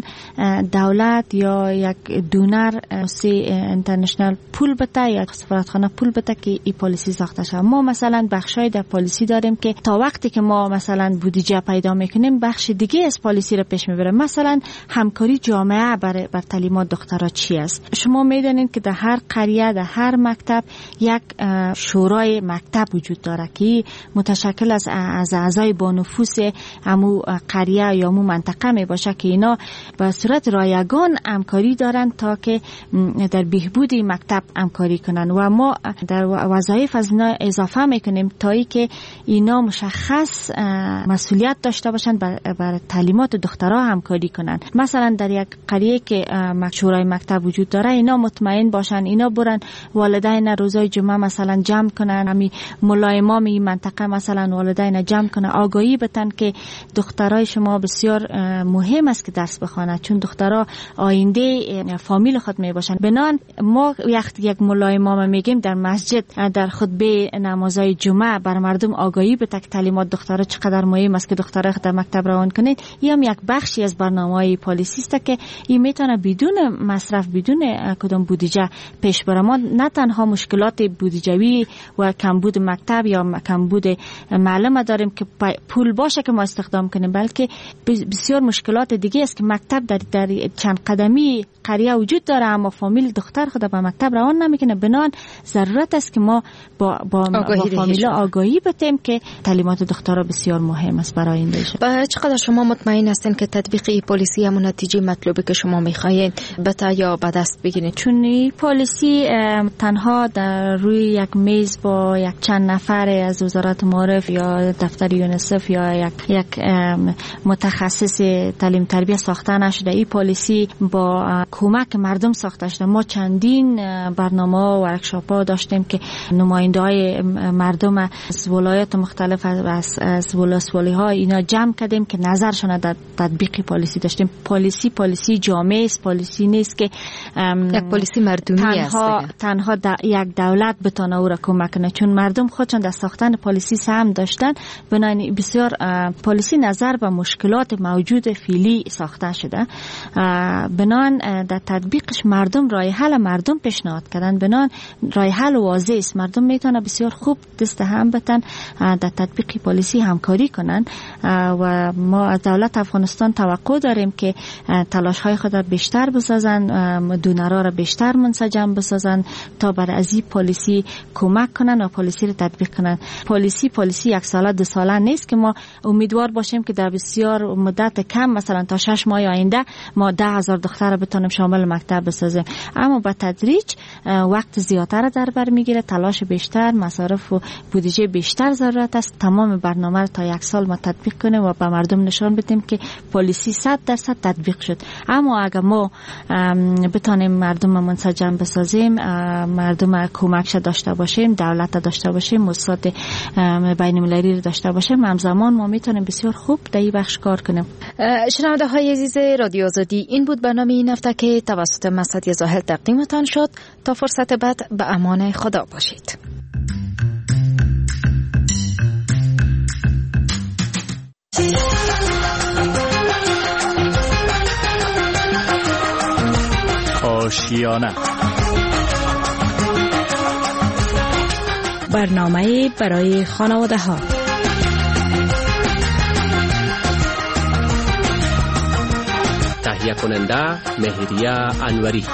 دولت یا یک دونر سی اینترنشنال پول بده یا سفارتخانه پول بده که این پالیسی ساخته شود. ما مثلا بخشای در پالیسی داریم که تا وقتی که ما مثلا بودجه پیدا میکنیم بخش دیگه از پالیسی رو پیش میبریم. مثلا همکاری جامعه بر بر تعلیمات دخترها چی است؟ شما میدونید که در هر قریه، در هر مکتب یک شورای مکتب وجود داره که متشکل از از اعضای با نفوذ همو قریه یا همو منطقه می باشه که اینا به صورت رایگان همکاری دارن تا که در بهبود مکتب همکاری کنن و ما در وظایف از اینا اضافه میکنیم تا ای که اینا مشخص مسئولیت داشته باشن بر, بر تعلیمات دخترها همکاری کنن. مثلا در یک قریه که شورای مکتب وجود داره، اینا مطمئن باشن، اینا برن والدین روزای جمعه مثلا جمع کنن، همین ملای امام این منطقه مثلا والدین جمع کنن، آگاهی بدن که دخترای شما بسیار مهم است که درس بخوانند، چون دخترها آینده فامیل خود می باشن. بنان ما وقتی یک ملای امام میگیم در مسجد در خطبه نمازهای جمعه بر مردم آگاهی بده که تعلیمات دخترها چقدر مهم است که دخترها در مکتب روان کنید، این هم یک بخشی از برنامه‌های پالیسی است که این میتونه بدون مصرف، بدون کدام بودجه پیش بره. ما نه تنها مشکلات بودجوی و کمبود مکتب یا کمبود معلم داریم که پول باشه که ما استخدام کنیم، بلکه بسیار مشکلات دیگه است که مکتب در, در چند قدمی قریه وجود داره اما فامیل دختر خود به مکتب روان نمیکنه. بنان ضرورت است که ما با با, با فامیل آگاهی بدیم که تعلیمات دخترها بسیار مهم است برای آیندهشان. با چقدر شما مطمئن هستین که تطبیق این پالیسی همون نتیجه مطلوبی که شما میخواهید بتا یا به دست بگیرید؟ چون این پالیسی تنها در روی یک میز با یک چند نفر از وزارت معارف یا دفتر یونیسف یا یک یک متخصص تعلیم تربیت ساخته نشده. این پالیسی با کمک مردم ساخته شده. ما چندین برنامه و ورکشاپ داشتیم که نماینده های مردم از ولایات مختلف از از ولسوالی ها اینا جمع کردیم که نظرشون در تطبیق پالیسی داشتیم. پالیسی پالیسی جامعه است، پالیسی نیست که یک پالیسی مردمی است. تنها تنها یک دولت بتونه او را کمک کنه، چون مردم خودشون در ساختن پالیسی سهم داشتن. بنابراین بسیار پالیسی نظر به مشکلات موجود فعلی ساخته شده. بنابراین در تطبیقش مردم راه حل مردم پیشنهاد کردن. بنابراین راه حل واضح است. مردم میتونه بسیار خوب دست هم بتن در تطبیق پالیسی همکاری کنن و ما از دولت افغانستان توقع داریم که تلاش های خود را بیشتر بسازن، دونرها را بیشتر منسجم بسازن تا بر از این پالیسی کمک کنن و پالیسی را تطبیق کنن. پالیسی پالیسی یک ساله دو ساله نیست که ما امیدوار باشیم که در بسیار مدت کم مثلا تا شش ماه آینده ما ده هزار دختر را بتونیم شامل مکتب بسازیم، اما با تدریج وقت زیادتر در بر میگیره، تلاش بیشتر، مصارف و بودجه بیشتر ضرورت است. تمام برنامه را تا یک سال ما تطبیق کنیم و به مردم نشان بدیم که پالیسی صد درصد تطبیق شد. اما اگر ما بتونیم مردم منسجم بسازیم، مردم کمکش داشته باشیم، دولت داشته باشیم، مؤسسات بین المللی داشته باشیم، همزمان ما میتونیم بسیار خوب در این بخش کار کنیم. شنونده های عزیز رادیو آزادی، این بود برنامه این هفته که توسط مسعود زاهد تقدیمتان شد. تا فرصت بعد به امان خدا باشید. آشیانه، برنامه برای خانواده ها. تهیه کننده مهریه انوری.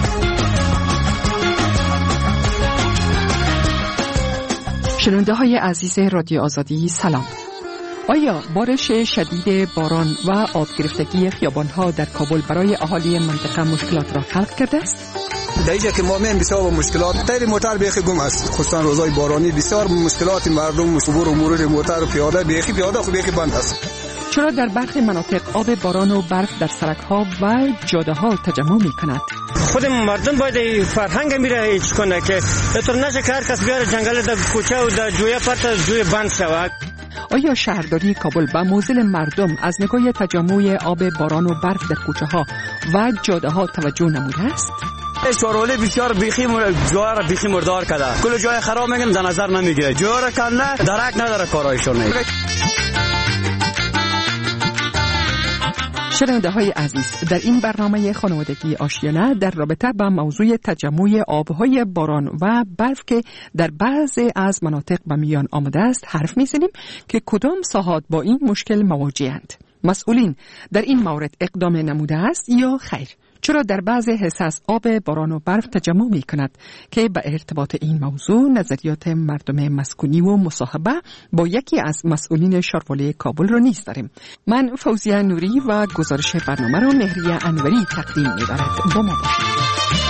شنونده های عزیز رادیو آزادی سلام. آیا بارش شدید باران و آب گرفتگی خیابان‌ها در کابل برای اهالی منطقه مشکلات را خلق کرده است؟ در اینجا که ما میم بسیار مشکلات تیر موتر بیخی گم است، خصوصا روزهای بارانی بسیار مشکلات مردم عبور و مرور موتر و پیاده بیخی پیاده خود بیخی بند است. چرا در برخی مناطق آب باران و برف در سرک‌ها و جاده‌ها تجمع می‌کند؟ خود مردم باید فرهنگ میره هیچ کنه که اینطور نشه که هر کس بیاره جنگل در کوچه و در جویه پرت جوی بند شود. آیا شهرداری کابل به موزل مردم از نگاه تجمع آب باران و برف در کوچه ها و جاده ها توجه نموده است؟ شورولی بسیار بیخی مر... جای را بیخی مردار کرده، کل جای خراب میگن در نظر نمیگیره، جای را کنه درک نداره کارایشون. شنونده های عزیز، در این برنامه خانوادگی آشیانه در رابطه با موضوع تجمع آبهای باران و برف که در بعضی از مناطق به میان آمده است حرف میزنیم که کدام ساحات با این مشکل مواجهند. مسئولین در این مورد اقدام نموده است یا خیر؟ چرا در بعضی حصص آب باران و برف تجمع می کند؟ که به ارتباط این موضوع نظریات مردم مسکونی و مصاحبه با یکی از مسئولین شاروالی کابل را نیز داریم. من فوزیه نوری و گزارش برنامه را مهریه انوری تقدیم می برد. با ما باشید.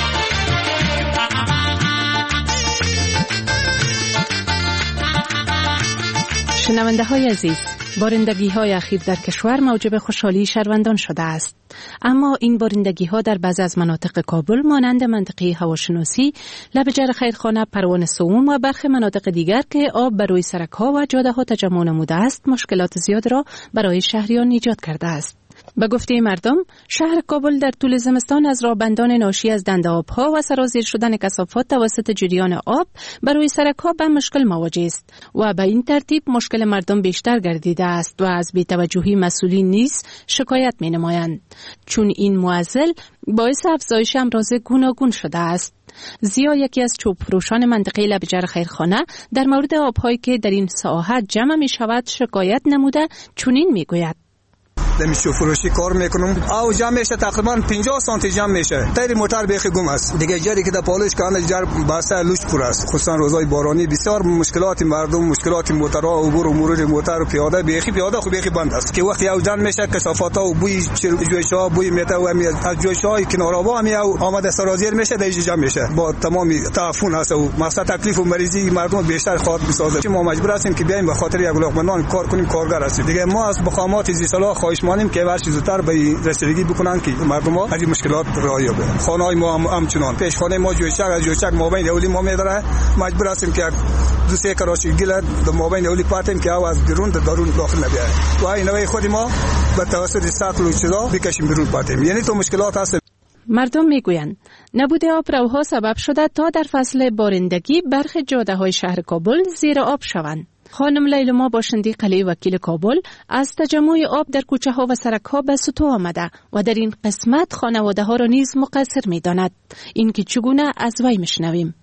شنونده های عزیز، بارندگی های اخیر در کشور موجب خوشحالی شهروندان شده است. اما این بارندگی ها در بعضی از مناطق کابل مانند منطقه هواشناسی، لبجر خیرخانه، پروان سوم و برخی مناطق دیگر که آب بر روی سرک ها و جاده ها تجمع نموده است، مشکلات زیاد را برای شهریان ایجاد کرده است. به گفته مردم، شهر کابل در طول زمستان از راهبندان ناشی از دنده آبها و سرازیر شدن کثافات توسط جریان آب بر روی سرک‌ها به مشکل مواجه است و به این ترتیب مشکل مردم بیشتر گردیده است و از بی‌توجهی مسئولین نیز شکایت می‌نمایند، چون این معضل باعث افزایش امراض گوناگون شده است. زیا، یکی از چوب فروشان منطقه لبجر خیرخانه، در مورد آب‌هایی که در این ساحت جمع می‌شود شکایت نموده چنین می‌گوید: دمیشو فروشی کار میکنم، او جمع میشه تقریبا پنجاه سانتی جمع میشه، تیر موتر بیخی گم است دیگه، جری که در پالش کنه جر بسته لوچ پر است، خصوصا روزهای بارانی بسیار مشکلات مردم، مشکلات موترها، عبور و مرور موتر و پیاده بیخی پیاده خو بیخی بند است که وقتی او جمع میشه کثافات‌ها و بوی جویش‌ها، بوی میته و از جویش‌های کنارها هم او آمده سرازیر میشه، در اینجا جمع میشه، با تمام تعفن است و مقصد تکلیف و مریضی مردم بیشتر خاطر بسازه. ما مجبور هستیم که بیایم به خاطر یک علاقمندان کار کنیم، کارگر هستیم دیگه. ما از بخامات زیصلاح خواهش مانیم که هر چیز زودتر به رسیدگی بکنن که مردم ها از این مشکلات راه یابه. خانه‌های ما هم همچنان، پیشخانه ما جویچک از جویچک مابین اولی ما میداره، مجبور هستیم که دو سه کراشی گل در مابین اولی پاتیم که از درون در درون داخل نبیاره و این نوع خود ما به توسط سطل و چیزا بکشیم بیرون پاتیم. یعنی تو مشکلات هست. مردم میگویند نبود آبروها سبب شده تا در فصل بارندگی برخی جاده‌های شهر کابل زیر آب شوند. خانم لیلما باشندی قلعه وکیل کابل از تجمع آب در کوچه ها و سرک ها به سطوح آمده و در این قسمت خانواده ها را نیز مقصر می داند. این که چگونه از وی میشنویم.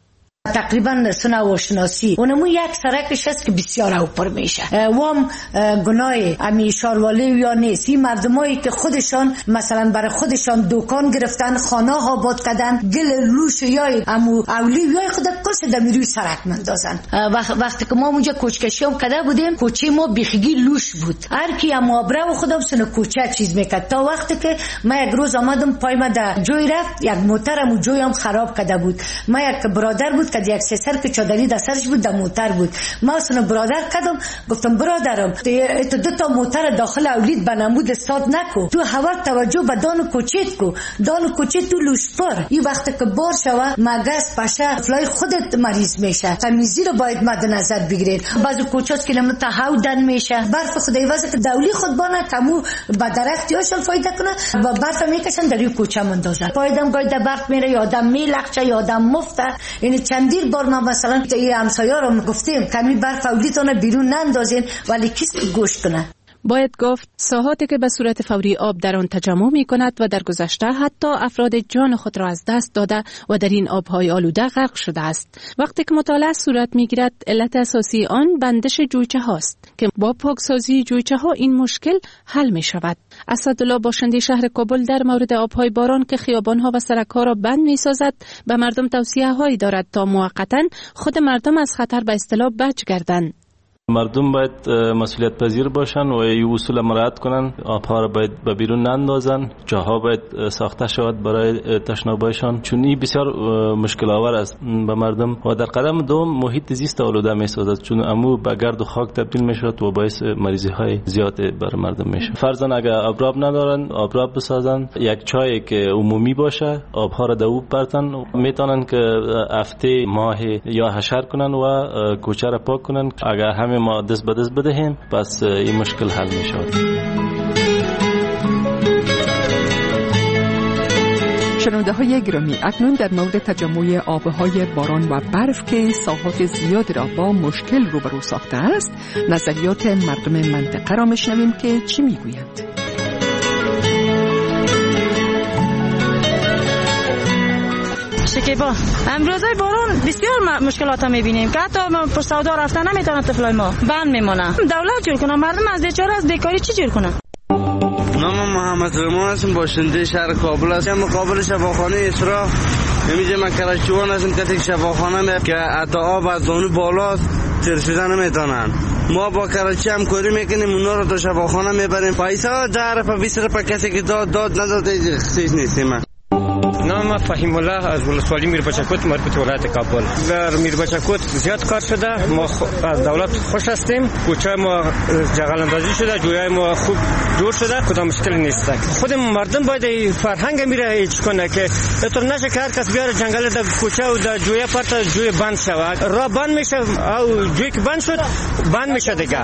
تقریبا سنه و شناسی اونمو یک سرکش است که بسیار اوپر میشه. وام گناه امی شاروالی یا نیست. این مردمایی که خودشان مثلا برای خودشان دکان گرفتن، خانه ها آباد کردن، گل لوش یا امو اولی یا خود کس دمیروی سرک مندازن. وقتی که ما اونجا کوچکشی هم کده بودیم، کوچه ما بیخگی لوش بود. هر کی هم آبره و خودم سن کوچه چیز میکرد. تا وقتی که ما یک روز آمدم پای ما در جوی رفت، یک موترم و جوی هم خراب کده بود. ما یک برادر بود که یک سر که چادری در سرش بود، در موتر بود. ما سن برادر کدم گفتم برادرم تو دو تا موتر داخل اولید بنمود استاد نکو، تو هوا توجه به دان کوچیت کو، دان کوچیت تو لوشپر. این وقتی که بار شوه مگس پشه فلای خودت مریض میشه. تمیزی رو باید مد نظر بگیرید. بعضی کوچه‌ها کیلومتر هودن میشه. برف خدای واسه که دولی خود بانه کمو با درختیاشون فایده کنه و برف میکشن در این کوچه مندازن. پایدم گاید در برف میره یا آدم میلخچه یا آدم مفته. این چندیر بار ما مثلا این همسایه رو گفتیم کمی برف اولیتونه بیرون نندازین ولی کسی گوش کنه. باید گفت ساحاتی که به صورت فوری آب در آن تجمع می کند و در گذشته حتی افراد جان خود را از دست داده و در این آبهای آلوده غرق شده است. وقتی که مطالعه صورت می گیرد علت اساسی آن بندش جویچه هاست که با پاکسازی جویچه ها این مشکل حل می شود. اسدالله باشنده شهر کابل در مورد آبهای باران که خیابان ها و سرک ها را بند می سازد به مردم توصیه هایی دارد تا موقتا خود مردم از خطر به اصطلاح بچ گردند. مردم باید مسئولیت پذیر باشن و این اصول مراعات کنن. آبها را باید به بیرون نندازن. جاها باید ساخته شود برای تشنابایشان، چون این بسیار مشکل آور است به مردم. و در قدم دوم محیط زیست آلوده می سازد، چون امو به گرد و خاک تبدیل می شود و باعث مریضی های زیاد برای مردم میشه. فرضاً اگر آبراب ندارن آبراب بسازن، یک چای که عمومی باشه، آبها را دو برتن، میتونن که هفته ماه یا حشر کنن و کوچه را پاک کنن. اگر همه ما دست به دست بدهیم پس این مشکل حل می شود. شنونده های گرامی، اکنون در مورد تجمع آبهای باران و برف که ساحات زیادی را با مشکل روبرو ساخته است، نظریات مردم منطقه را میشنویم که چی میگویند. شکیبا امروزای بارون بسیار مشکلات ها میبینیم که حتی پر سودا رفتن نمیتونه طفلای ما بند میمونه. دولت جور کنه، مردم از بیچاره از بیکاری چی جور کنه؟ نام محمد رمان هستم، باشنده شهر کابل هستم. مقابل شفاخانه اسرا نمیشه من کلاشوان هستم که شفاخانه می که حتی آب از دانو بالا تر شدن نمیتونن. ما با کراچی هم کاری میکنیم، اونا رو تا شفاخانه میبریم. پیسا ده رفا بیست رفا کسی که داد داد نداده خصیص نیستیم. نام فهیم الله از ولسوالی میربچکوت مربوط ولایت کابل. در میربچکوت زیاد کار شده. ما از دولت خوش هستیم. کوچه ما جغل اندازی شده، جویای ما خوب دور شده، کدام مشکل نیست. خود مردم باید فرهنگ میره هیچ کنه که اینطور نشه که هر کس بیاره جنگل در کوچه و در جوی پرت جوی بند شود. راه بند میشه او جوی که بند شد بند میشه دیگه.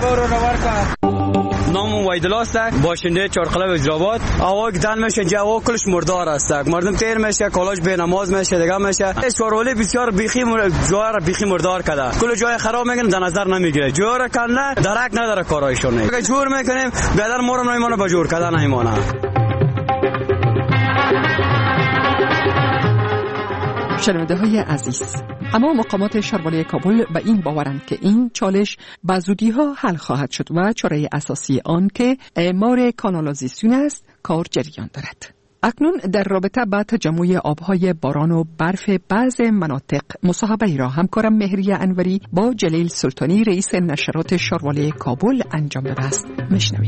نام ویدل است، باشنده چارقلب وزیرآباد. هوا که دن میشه جوا کلش مردار است، مردم تیر میشه، کالاش به نماز میشه دیگه میشه. شورولی بسیار بیخی مر... جوار بیخی مردار کرده، کل جای خراب میگن در نظر نمیگیره. جوار کنه درک نداره کارایشون. اگه جور میکنیم بیادر مورم نمیمونه با جور کردن نمیمونه. شنونده های عزیز، اما مقامات شهروالی کابل به این باورند که این چالش به زودی ها حل خواهد شد و چاره اساسی آن که اعمار کانالازیسیون است کار جریان دارد. اکنون در رابطه با تجمع آبهای باران و برف بعض مناطق مصاحبه را همکارم مهریه انوری با جلیل سلطانی رئیس نشرات شهروالی کابل انجام داده است. میشنویم.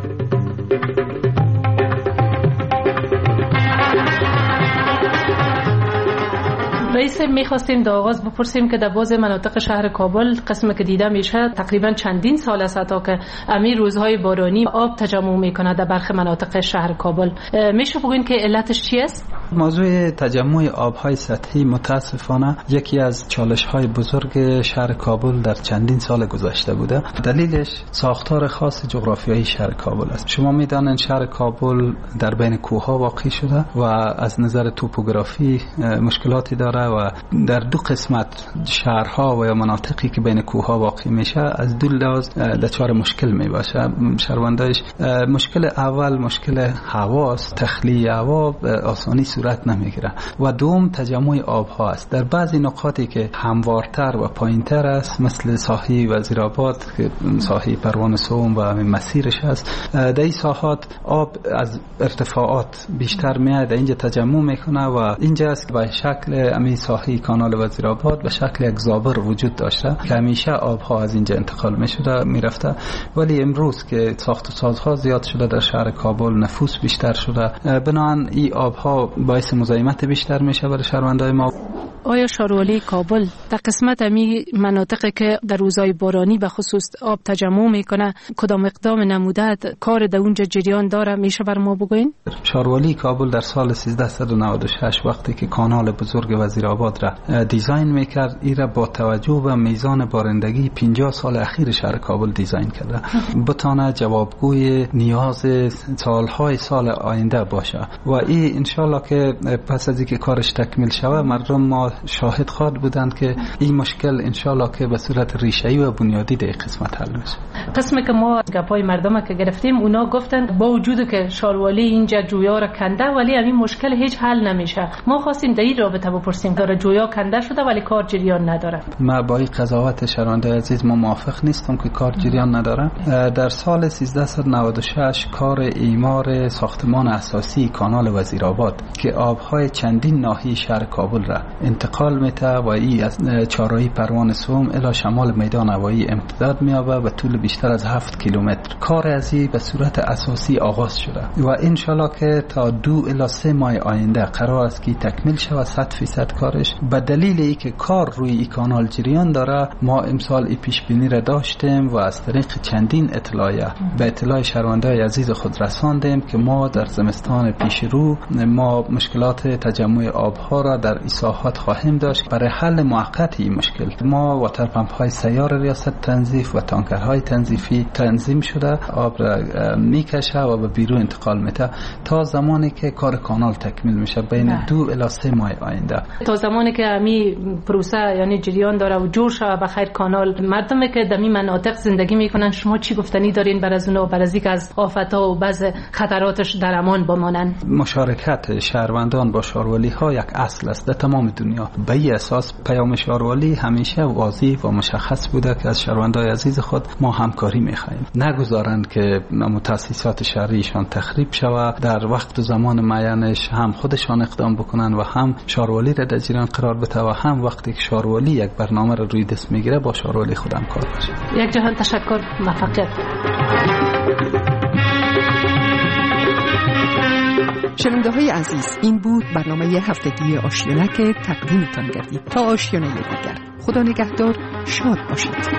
رئیس میخواستیم در آغاز بپرسیم که در بعض مناطق شهر کابل قسم که دیده میشه تقریبا چندین سال است تا که امیر روزهای بارانی آب تجمع میکنه در برخی مناطق شهر کابل. میشه بگین که علتش چی است؟ موضوع تجمع آبهای سطحی متاسفانه یکی از چالش‌های بزرگ شهر کابل در چندین سال گذشته بوده. دلیلش ساختار خاص جغرافیایی شهر کابل است. شما میدانید شهر کابل در بین کوه‌ها واقع شده و از نظر توپوگرافی مشکلاتی داره و در دو قسمت شهرها و یا مناطقی که بین کوهها واقع میشه از دو لحاظ دچار مشکل میباشه شهروندایش. مشکل اول مشکل هواست، تخلیه هوا آسانی صورت نمیگیره و دوم تجمع آبها است. در بعضی نقاطی که هموارتر و پایینتر است مثل ساحه وزیرآباد که ساحه پروان سوم و مسیرش است، در این ساحات آب از ارتفاعات بیشتر میاد اینجا تجمع میکنه و اینجا است به شکل امی ساحه کانال وزیرآباد به شکل یک زابر وجود داشته که همیشه آبها از اینجا انتقال میشده میرفته. ولی امروز که ساخت و سازها زیاد شده در شهر کابل، نفوس بیشتر شده، بنابراین این آبها باعث مزاحمت بیشتر میشه برای شهروندای ما. آیا شاروالی کابل در قسمت امی مناطقی که در روزهای بارانی به خصوص آب تجمع میکنه کدام اقدام نموده کار در اونجا جریان داره میشه بر ما بگوین؟ شاروالی کابل در سال سیزده نود و شش وقتی که کانال بزرگ وزیرآباد را دیزاین میکرد، این را با توجه به میزان بارندگی پنجاه سال اخیر شهر کابل دیزاین کرده بتانه جوابگوی نیاز سالهای سال آینده باشه و این انشالله که پس از اینکه کارش تکمیل شود مردم ما شاهد خواهد بودند که این مشکل انشالله که به صورت ریشه‌ای و بنیادی در قسمت حل میشه. قسمی که ما گپای مردم که گرفتیم اونا گفتن با وجود که شاروالی اینجا جویا را کنده ولی همین مشکل هیچ حل نمیشه. ما خواستیم در این رابطه بپرسیم داره جویا کنده شده ولی کار جریان نداره. ما با این قضاوت شهروندای عزیز ما موافق نیستم که کار جریان نداره. در سال سیزده نود و شش کار اعمار ساختمان اساسی کانال وزیرآباد که آبهای چندین ناحیه شهر کابل را انتقال میده و این از چهارراهی پروان سوم الی شمال میدان هوایی امتداد می‌یابه به طول بیشتر از هفت کیلومتر. کار از این به صورت اساسی آغاز شده و انشالله که تا دو الی سه ماه آینده قرار است که تکمیل شود صد فیصد کارش. به دلیل اینکه کار روی این کانال جریان داره ما امسال ای پیش بینی را داشتیم و از طریق چندین اطلاعیه به اطلاع شهروندای عزیز خود رساندیم که ما در زمستان پیش رو ما مشکلات تجمع آبها را در این ساحات خواهیم داشت. برای حل موقت این مشکل ما واتر پمپ های سیار ریاست تنظیف و تانکرهای تنظیفی تنظیم شده آب را میکشه و به بیرون انتقال میده تا زمانی که کار کانال تکمیل میشه بین دو الی سه ماه آینده. تا زمانی که امی پروسه یعنی جریان داره و جور شود بخیر کانال مردمی که در این مناطق زندگی میکنن شما چی گفتنی دارین بر از اونها بر از اینکه از آفت‌ها و بعض خطراتش در امان بمانند؟ مشارکت شهروندان با شاروالی ها یک اصل است در تمام دنیا. به این اساس پیام شاروالی همیشه واضح و مشخص بوده که از شهروندای عزیز خود ما همکاری میخواهیم. نگذارند که مؤسسات شهریشان تخریب شود، در وقت و زمان معینش هم خودشان اقدام بکنن و هم شاروالی را در جریان قرار بده و هم وقتی که شاروالی یک برنامه را روی دست میگیره با شاروالی خودم کار باشه. یک جهان تشکر، موفقیت. شنونده های عزیز، این بود برنامه هفتگی آشیانه که تقدیمتان گردید. تا آشیانه دیگر، خدا نگهدار، شاد باشید.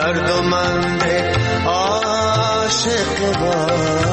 دردمند عاشق با